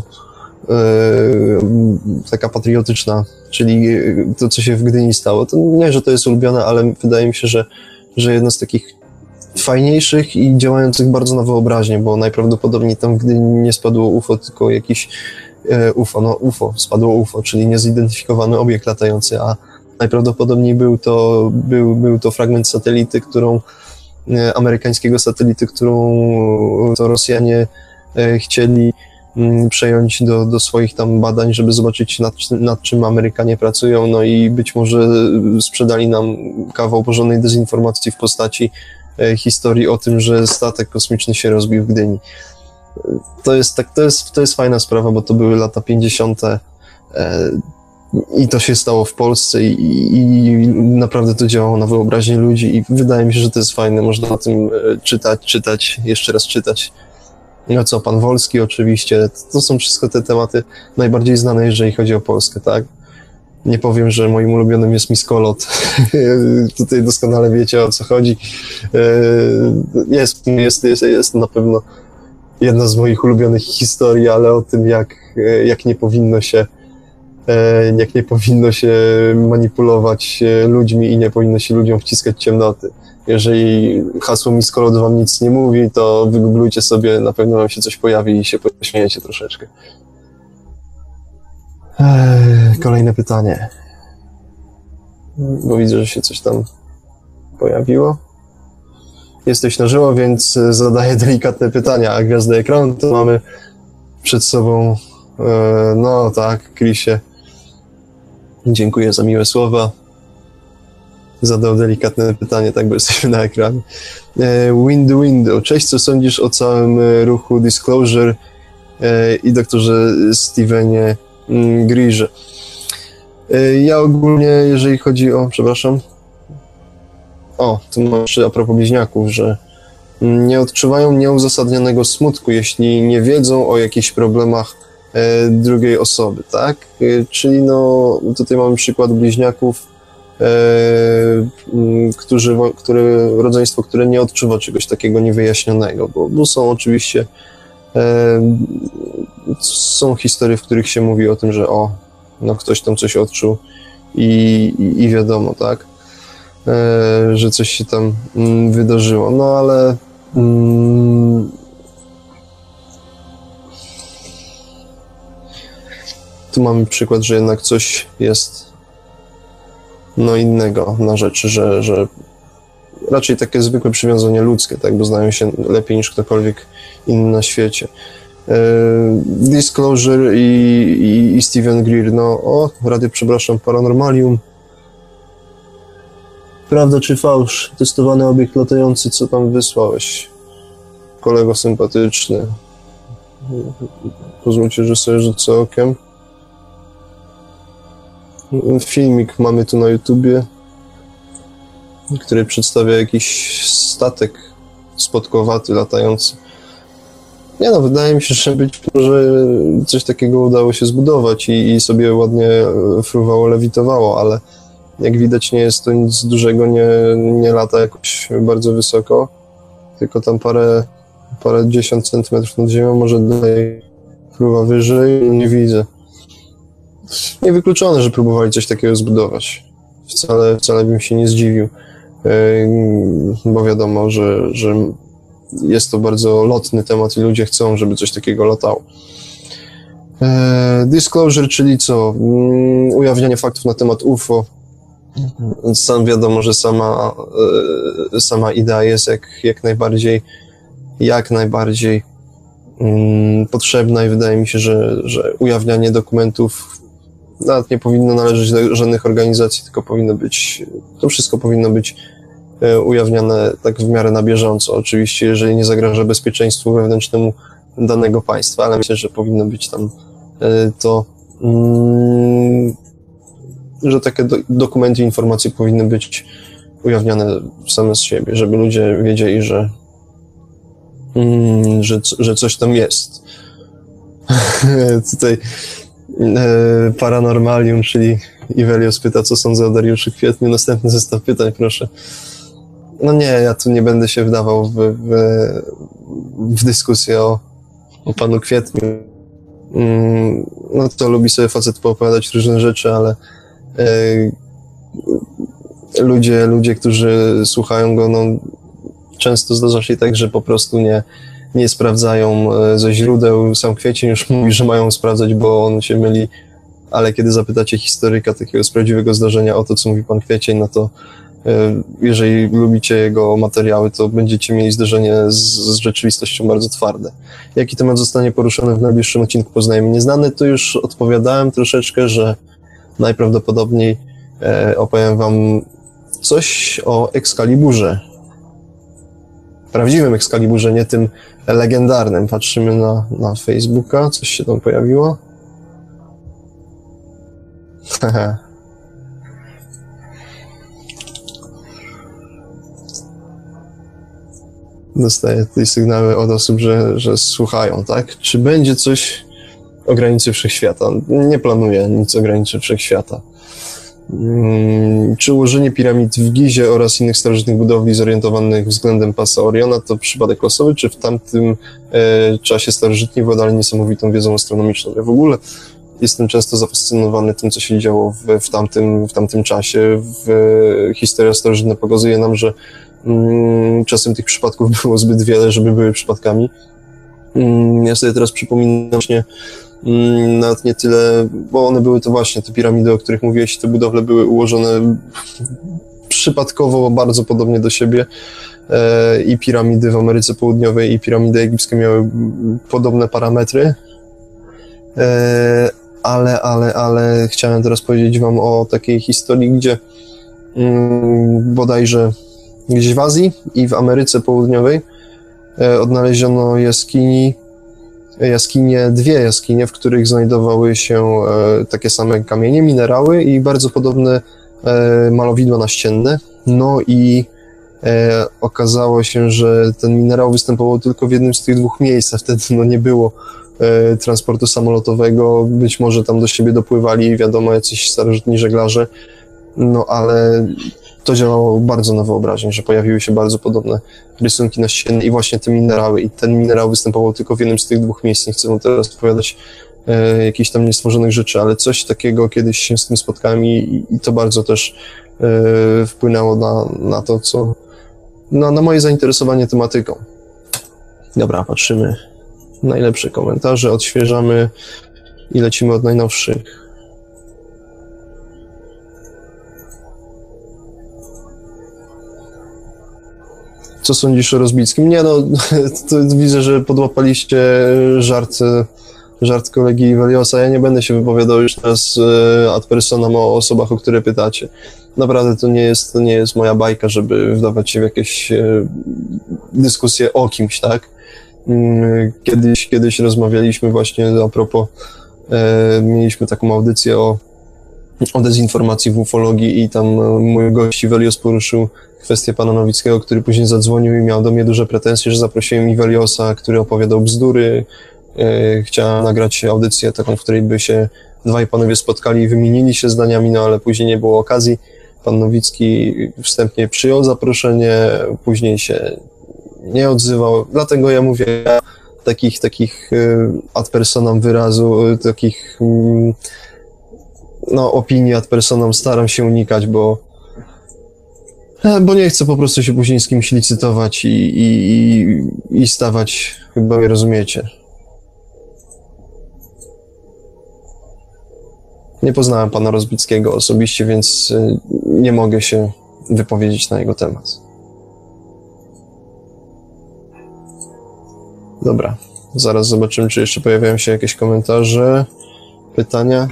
Speaker 1: taka patriotyczna, czyli to, co się w Gdyni stało. To nie, że to jest ulubione, ale wydaje mi się, że jedno z takich fajniejszych i działających bardzo na wyobraźnię, bo najprawdopodobniej tam w Gdyni nie spadło UFO, tylko jakiś spadło UFO, czyli niezidentyfikowany obiekt latający, a najprawdopodobniej był to fragment satelity, amerykańskiego satelity, którą to Rosjanie chcieli przejąć do swoich tam badań, żeby zobaczyć nad czym Amerykanie pracują, no i być może sprzedali nam kawał porządnej dezinformacji w postaci historii o tym, że statek kosmiczny się rozbił w Gdyni. To jest fajna sprawa, bo to były lata 50. I to się stało w Polsce i naprawdę to działało na wyobraźnię ludzi i wydaje mi się, że to jest fajne, można o tym czytać, jeszcze raz czytać. No co, pan Wolski oczywiście, to są wszystko te tematy najbardziej znane, jeżeli chodzi o Polskę, tak? Nie powiem, że moim ulubionym jest Miskolot. Tutaj doskonale wiecie, o co chodzi. Jest na pewno jedna z moich ulubionych historii, ale o tym, jak nie powinno się manipulować ludźmi i nie powinno się ludziom wciskać ciemnoty. Jeżeli hasło Miskolot wam nic nie mówi, to wygooglujcie sobie, na pewno wam się coś pojawi i się pośmiejecie troszeczkę. Kolejne pytanie. Bo widzę, że się coś tam pojawiło. Jesteś na żywo, więc zadaję delikatne pytania, a gwiazdę ekranu to mamy przed sobą. No tak, Chrisie. Dziękuję za miłe słowa. Zadał delikatne pytanie, tak, bo jesteśmy na ekranie. Window. Cześć, co sądzisz o całym ruchu Disclosure i doktorze Stevenie Greerze? Ja ogólnie, jeżeli chodzi o... Przepraszam. Tu mam jeszcze a propos bliźniaków, że nie odczuwają nieuzasadnionego smutku, jeśli nie wiedzą o jakichś problemach drugiej osoby, tak? Czyli tutaj mamy przykład bliźniaków, rodzeństwo, które nie odczuwa czegoś takiego niewyjaśnionego, bo są oczywiście są historie, w których się mówi o tym, że ktoś tam coś odczuł i wiadomo, tak? Że coś się tam wydarzyło, no ale tu mamy przykład, że jednak coś jest innego na rzeczy, że raczej takie zwykłe przywiązanie ludzkie, tak, bo znają się lepiej niż ktokolwiek inny na świecie. Disclosure i Steven Greer, radio, przepraszam, Paranormalium. Prawda czy fałsz? Testowany obiekt latający, co tam wysłałeś? Kolego sympatyczny. Pozwólcie, że sobie rzucę okiem. Filmik mamy tu na YouTubie, który przedstawia jakiś statek spodkowaty, latający. Wydaje mi się, że być może coś takiego udało się zbudować i sobie ładnie fruwało, lewitowało, ale jak widać nie jest to nic dużego, nie lata jakoś bardzo wysoko, tylko tam parę dziesiąt centymetrów nad ziemią, może dalej fruwa wyżej, nie widzę. Niewykluczone, że próbowali coś takiego zbudować. Wcale bym się nie zdziwił, bo wiadomo, że jest to bardzo lotny temat i ludzie chcą, żeby coś takiego latało. Disclosure, czyli co? Ujawnianie faktów na temat UFO. Sam wiadomo, że sama idea jest jak najbardziej potrzebna i wydaje mi się, że ujawnianie dokumentów nawet nie powinno należeć do żadnych organizacji, tylko to wszystko powinno być ujawniane tak w miarę na bieżąco. Oczywiście, jeżeli nie zagraża bezpieczeństwu wewnętrznemu danego państwa, ale myślę, że powinno być tam że takie dokumenty, informacje powinny być ujawniane same z siebie, żeby ludzie wiedzieli, że coś tam jest. Tutaj Paranormalium, czyli Ivelios pyta, co sądzę o Dariuszu Kwietniu. Następny zestaw pytań, proszę. Nie, ja tu nie będę się wdawał w dyskusję o panu Kwietniu. To lubi sobie facet poopowiadać różne rzeczy, ale ludzie, którzy słuchają go, często zdarza się tak, że po prostu nie sprawdzają ze źródeł. Sam Kwiecień już mówi, że mają sprawdzać, bo on się myli, ale kiedy zapytacie historyka takiego z prawdziwego zdarzenia o to, co mówi pan Kwiecień, to jeżeli lubicie jego materiały, to będziecie mieli zderzenie z rzeczywistością bardzo twarde. Jaki temat zostanie poruszony w najbliższym odcinku Poznajemy Nieznane, to już odpowiadałem troszeczkę, że najprawdopodobniej opowiem wam coś o Excaliburze. Prawdziwym Excaliburze, nie tym legendarnym. Patrzymy na Facebooka, coś się tam pojawiło. Dostaję tutaj sygnały od osób, że słuchają, tak? Czy będzie coś o granicy Wszechświata? Nie planuję nic o granicy Wszechświata. Czy ułożenie piramid w Gizie oraz innych starożytnych budowli zorientowanych względem pasa Oriona to przypadek losowy, czy w tamtym czasie starożytni władali niesamowitą wiedzą astronomiczną? Ja w ogóle jestem często zafascynowany tym, co się działo w tamtym czasie. Historia starożytna pokazuje nam, że czasem tych przypadków było zbyt wiele, żeby były przypadkami. Ja sobie teraz przypominam właśnie nawet nie tyle, bo one były to właśnie te piramidy, o których mówiłeś, te budowle były ułożone przypadkowo bardzo podobnie do siebie. I piramidy w Ameryce Południowej, i piramidy egipskie miały podobne parametry. Ale chciałem teraz powiedzieć wam o takiej historii, gdzie bodajże gdzieś w Azji i w Ameryce Południowej odnaleziono dwie jaskinie, w których znajdowały się takie same kamienie, minerały i bardzo podobne malowidła naścienne. I okazało się, że ten minerał występował tylko w jednym z tych dwóch miejsc, a wtedy nie było transportu samolotowego, być może tam do siebie dopływali, wiadomo, jacyś starożytni żeglarze, ale to działało bardzo na wyobraźnię, że pojawiły się bardzo podobne rysunki naścienne i właśnie te minerały. I ten minerał występował tylko w jednym z tych dwóch miejsc. Nie chcę wam teraz opowiadać jakichś tam niestworzonych rzeczy, ale coś takiego kiedyś się z tym spotkałem i to bardzo też wpłynęło na to, co... na moje zainteresowanie tematyką. Dobra, patrzymy. Najlepsze komentarze, odświeżamy. i lecimy od najnowszych. Co sądzisz o Rozbickim? Nie no, to widzę, że podłapaliście żart kolegi Weliosa. Ja nie będę się wypowiadał już teraz ad personam o osobach, o które pytacie. Naprawdę to nie jest moja bajka, żeby wdawać się w jakieś dyskusje o kimś, tak? Kiedyś rozmawialiśmy właśnie a propos, mieliśmy taką audycję o dezinformacji w ufologii i tam mój gość Welios poruszył kwestię pana Nowickiego, który później zadzwonił i miał do mnie duże pretensje, że zaprosiłem Iweliosa, który opowiadał bzdury. Chciałem nagrać audycję taką, w której by się dwaj panowie spotkali i wymienili się zdaniami, no ale później nie było okazji. Pan Nowicki wstępnie przyjął zaproszenie, później się nie odzywał. Dlatego ja mówię, takich ad personam wyrazu, takich opinii ad personam staram się unikać, bo nie chcę po prostu się później z kimś licytować i stawać, chyba mnie rozumiecie. Nie poznałem pana Rozbickiego osobiście, więc nie mogę się wypowiedzieć na jego temat. Dobra, zaraz zobaczymy, czy jeszcze pojawiają się jakieś komentarze, pytania.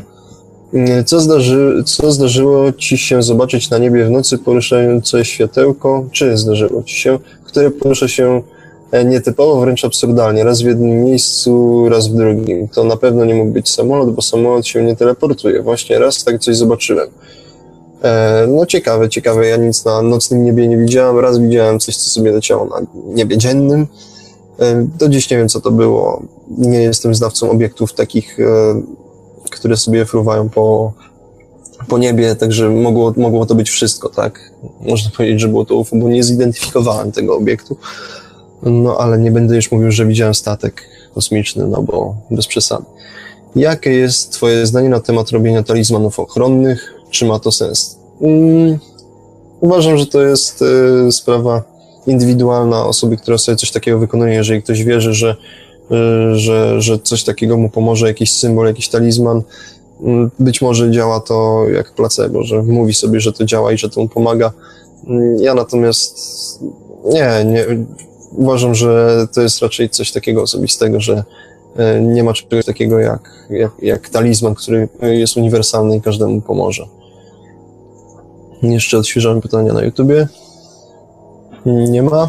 Speaker 1: Co zdarzyło ci się zobaczyć na niebie w nocy poruszające światełko, czy zdarzyło ci się, które porusza się nietypowo, wręcz absurdalnie, raz w jednym miejscu, raz w drugim. To na pewno nie mógł być samolot, bo samolot się nie teleportuje. Właśnie raz tak coś zobaczyłem. No ciekawe, ja nic na nocnym niebie nie widziałem, raz widziałem coś, co sobie leciało na niebie dziennym. Do dziś nie wiem, co to było. Nie jestem znawcą obiektów takich, które sobie fruwają po niebie, także mogło to być wszystko, tak? Można powiedzieć, że było to UFO, bo nie zidentyfikowałem tego obiektu. No, ale nie będę już mówił, że widziałem statek kosmiczny, no bo bez przesady. Jakie jest twoje zdanie na temat robienia talizmanów ochronnych? Czy ma to sens? Uważam, że to jest sprawa indywidualna osoby, która sobie coś takiego wykonuje. Jeżeli ktoś wierzy, że coś takiego mu pomoże, jakiś symbol, jakiś talizman, być może działa to jak placebo, że mówi sobie, że to działa i że to mu pomaga. Ja natomiast nie uważam, że to jest raczej coś takiego osobistego, że nie ma czegoś takiego jak talizman, który jest uniwersalny i każdemu pomoże. Jeszcze odświeżamy pytania na YouTubie. Nie ma.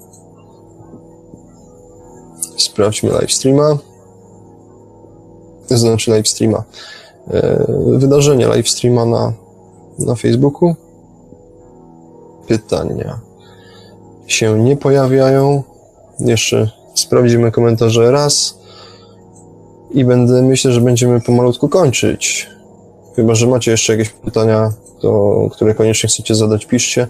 Speaker 1: Sprawdźmy livestreama. Znaczy livestreama. Wydarzenie livestreama na Facebooku. Pytania się nie pojawiają. Jeszcze sprawdzimy komentarze raz i myślę, że będziemy pomalutku kończyć. Chyba że macie jeszcze jakieś pytania, które koniecznie chcecie zadać, piszcie.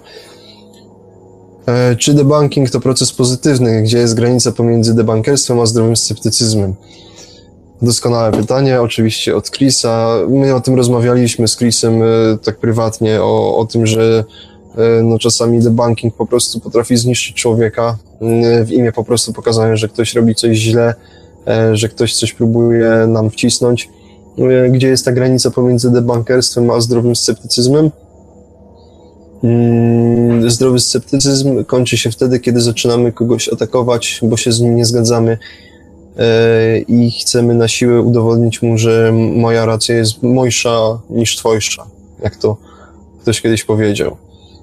Speaker 1: Czy debunking to proces pozytywny? Gdzie jest granica pomiędzy debunkerstwem a zdrowym sceptycyzmem? Doskonałe pytanie, oczywiście od Chrisa. My o tym rozmawialiśmy z Chrisem tak prywatnie, o tym, że czasami debunking po prostu potrafi zniszczyć człowieka w imię po prostu pokazania, że ktoś robi coś źle, że ktoś coś próbuje nam wcisnąć. Gdzie jest ta granica pomiędzy debunkerstwem a zdrowym sceptycyzmem? Zdrowy sceptycyzm kończy się wtedy, kiedy zaczynamy kogoś atakować, bo się z nim nie zgadzamy i chcemy na siłę udowodnić mu, że moja racja jest mojsza niż twojsza, jak to ktoś kiedyś powiedział.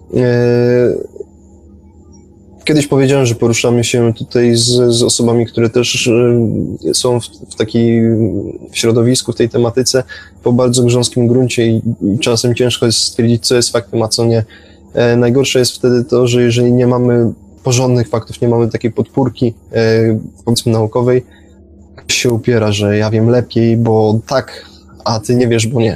Speaker 1: Kiedyś powiedziałem, że poruszamy się tutaj z osobami, które też są w środowisku, w tej tematyce, po bardzo grząskim gruncie i czasem ciężko jest stwierdzić, co jest faktem, a co nie. Najgorsze jest wtedy to, że jeżeli nie mamy porządnych faktów, nie mamy takiej podpórki, powiedzmy naukowej, ktoś się upiera, że ja wiem lepiej, bo tak, a ty nie wiesz, bo nie.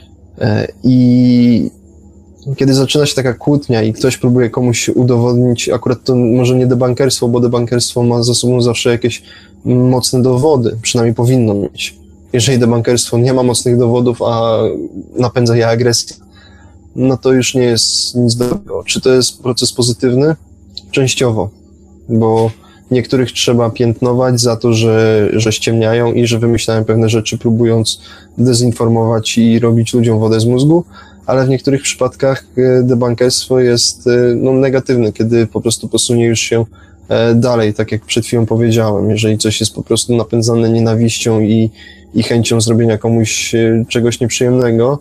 Speaker 1: I kiedy zaczyna się taka kłótnia i ktoś próbuje komuś udowodnić, akurat to może nie debunkerstwo, bo debunkerstwo ma za sobą zawsze jakieś mocne dowody, przynajmniej powinno mieć. Jeżeli debunkerstwo nie ma mocnych dowodów, a napędza je agresję, no to już nie jest nic dobrego. Czy to jest proces pozytywny? Częściowo, bo niektórych trzeba piętnować za to, że ściemniają i że wymyślają pewne rzeczy, próbując dezinformować i robić ludziom wodę z mózgu, ale w niektórych przypadkach debunkerstwo jest negatywne, kiedy po prostu posunie już się dalej, tak jak przed chwilą powiedziałem, jeżeli coś jest po prostu napędzane nienawiścią i chęcią zrobienia komuś czegoś nieprzyjemnego.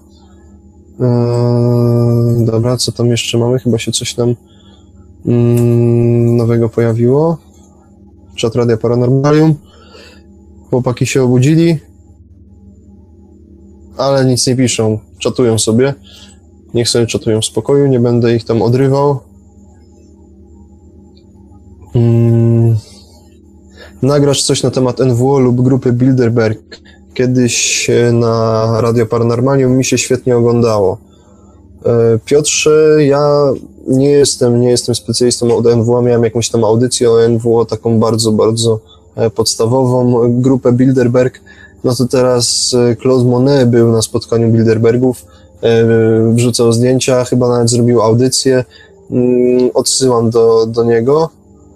Speaker 1: Dobra, co tam jeszcze mamy? Chyba się coś tam nowego pojawiło. Czat Radia Paranormalium. Chłopaki się obudzili, ale nic nie piszą. Czatują sobie. Niech sobie czatują w spokoju, nie będę ich tam odrywał. Nagrasz coś na temat NWO lub grupy Bilderberg. Kiedyś na Radio Paranormalium mi się świetnie oglądało. Piotrze, ja nie jestem specjalistą od NWO, miałem jakąś tam audycję o NWO, taką bardzo, bardzo podstawową. Grupę Bilderberg, no to teraz Claude Monet był na spotkaniu Bilderbergów, wrzucał zdjęcia, chyba nawet zrobił audycję, odsyłam do niego.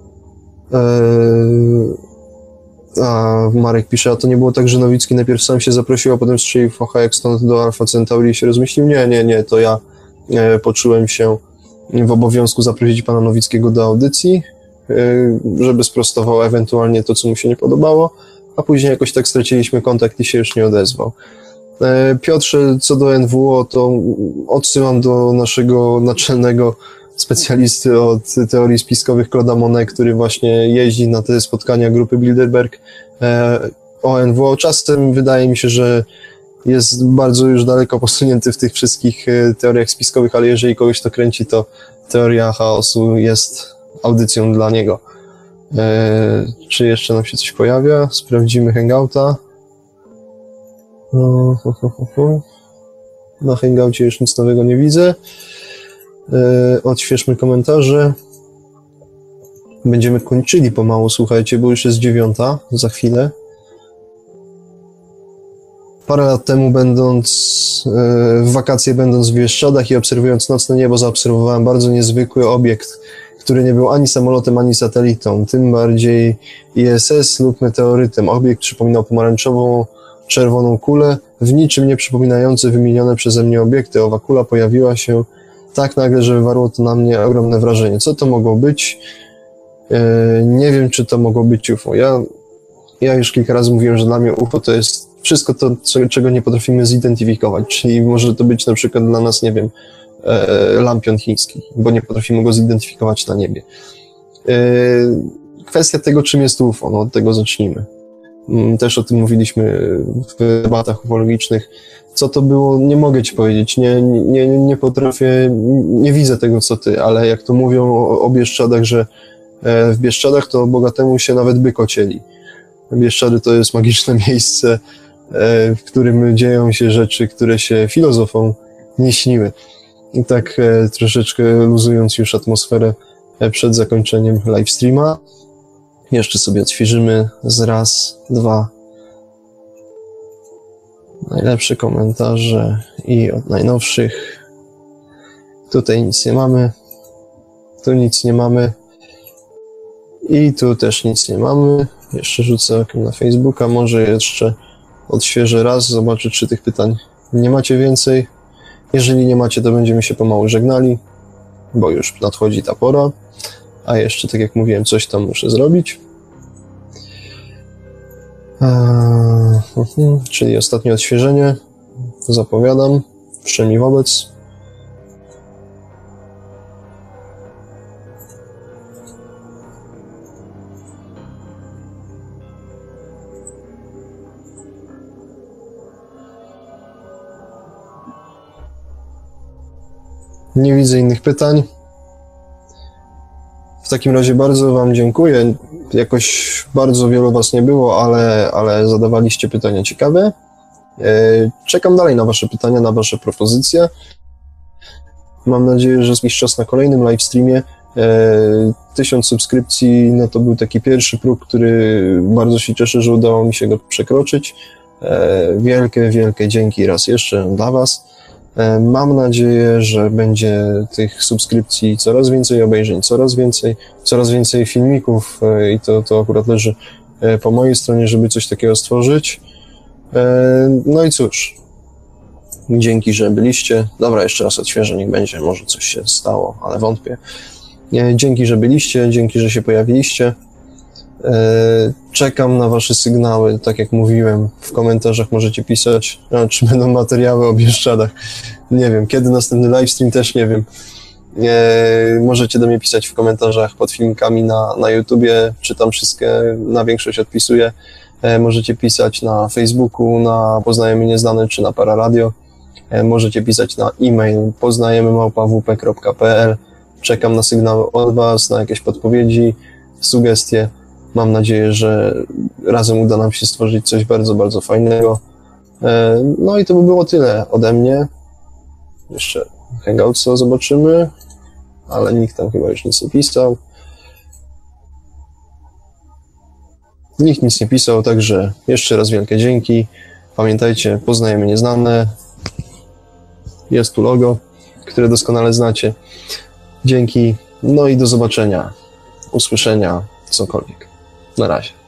Speaker 1: A Marek pisze, a to nie było tak, że Nowicki najpierw sam się zaprosił, a potem strzelił focha jak stąd do Alpha Centauri i się rozmyślił? Nie, to ja poczułem się w obowiązku zaprosić pana Nowickiego do audycji, żeby sprostował ewentualnie to, co mu się nie podobało, a później jakoś tak straciliśmy kontakt i się już nie odezwał. Piotrze, co do NWO, to odsyłam do naszego naczelnego specjalisty od teorii spiskowych Claude'a Monet, który właśnie jeździ na te spotkania grupy Bilderberg o NWO. Czasem wydaje mi się, że jest bardzo już daleko posunięty w tych wszystkich teoriach spiskowych, ale jeżeli kogoś to kręci, to teoria chaosu jest audycją dla niego. Czy jeszcze nam się coś pojawia? Sprawdzimy Hangouta. Na Hangoucie już nic nowego nie widzę. Odświeżmy komentarze. Będziemy kończyli pomału, słuchajcie, bo już jest 9:00 za chwilę. Parę lat temu, w wakacje będąc w Bieszczadach i obserwując nocne niebo, zaobserwowałem bardzo niezwykły obiekt, który nie był ani samolotem, ani satelitą, tym bardziej ISS lub meteorytem. Obiekt przypominał pomarańczową, czerwoną kulę, w niczym nie przypominające wymienione przeze mnie obiekty. Owa kula pojawiła się tak nagle, że wywarło to na mnie ogromne wrażenie. Co to mogło być? Nie wiem, czy to mogło być UFO. Ja już kilka razy mówiłem, że dla mnie UFO to jest wszystko to, czego nie potrafimy zidentyfikować. Czyli może to być na przykład dla nas, nie wiem, lampion chiński, bo nie potrafimy go zidentyfikować na niebie. Kwestia tego, czym jest UFO, no od tego zacznijmy. Też o tym mówiliśmy w debatach ufologicznych. Co to było, nie mogę ci powiedzieć, nie potrafię, nie widzę tego, co ty, ale jak to mówią o Bieszczadach, że w Bieszczadach to bogatemu się nawet byk ocieli. Bieszczady to jest magiczne miejsce, w którym dzieją się rzeczy, które się filozofom nie śniły. I tak troszeczkę luzując już atmosferę przed zakończeniem livestreama, jeszcze sobie odświeżymy z raz, dwa najlepsze komentarze i od najnowszych. Tutaj nic nie mamy, tu nic nie mamy i tu też nic nie mamy. Jeszcze rzucę okiem na Facebooka, może jeszcze odświeżę raz, zobaczę, czy tych pytań nie macie więcej. Jeżeli nie macie, to będziemy się pomału żegnali, bo już nadchodzi ta pora, a jeszcze, tak jak mówiłem, coś tam muszę zrobić. Czyli ostatnie odświeżenie, zapowiadam, wszemi wobec. Nie widzę innych pytań. W takim razie bardzo wam dziękuję. Jakoś bardzo wielu was nie było, ale zadawaliście pytania ciekawe. Czekam dalej na wasze pytania, na wasze propozycje. Mam nadzieję, że jest czas na kolejnym livestreamie. 1000 subskrypcji, no to był taki pierwszy próg, który bardzo się cieszę, że udało mi się go przekroczyć. Wielkie, wielkie dzięki raz jeszcze dla was. Mam nadzieję, że będzie tych subskrypcji coraz więcej, obejrzeń coraz więcej filmików i to akurat leży po mojej stronie, żeby coś takiego stworzyć. No i cóż, dzięki, że byliście. Dobra, jeszcze raz odświeżę, niech będzie, może coś się stało, ale wątpię. Dzięki, że byliście, dzięki, że się pojawiliście. Czekam na wasze sygnały, tak jak mówiłem, w komentarzach możecie pisać, czy będą materiały o Bieszczadach. Nie wiem, kiedy następny livestream, też nie wiem. Możecie do mnie pisać w komentarzach pod filmikami na YouTubie, czytam wszystkie, na większość odpisuję. Możecie pisać na Facebooku, na Poznajemy Nieznane, czy na Pararadio. Możecie pisać na e-mail poznajemy@wp.pl. Czekam na sygnały od was, na jakieś podpowiedzi, sugestie. Mam nadzieję, że razem uda nam się stworzyć coś bardzo, bardzo fajnego. No i to by było tyle ode mnie. Jeszcze Hangoutsa zobaczymy, ale nikt tam chyba już nic nie pisał. Nikt nic nie pisał, także jeszcze raz wielkie dzięki. Pamiętajcie, Poznajemy Nieznane. Jest tu logo, które doskonale znacie. Dzięki, no i do zobaczenia, usłyszenia, cokolwiek. Na razie.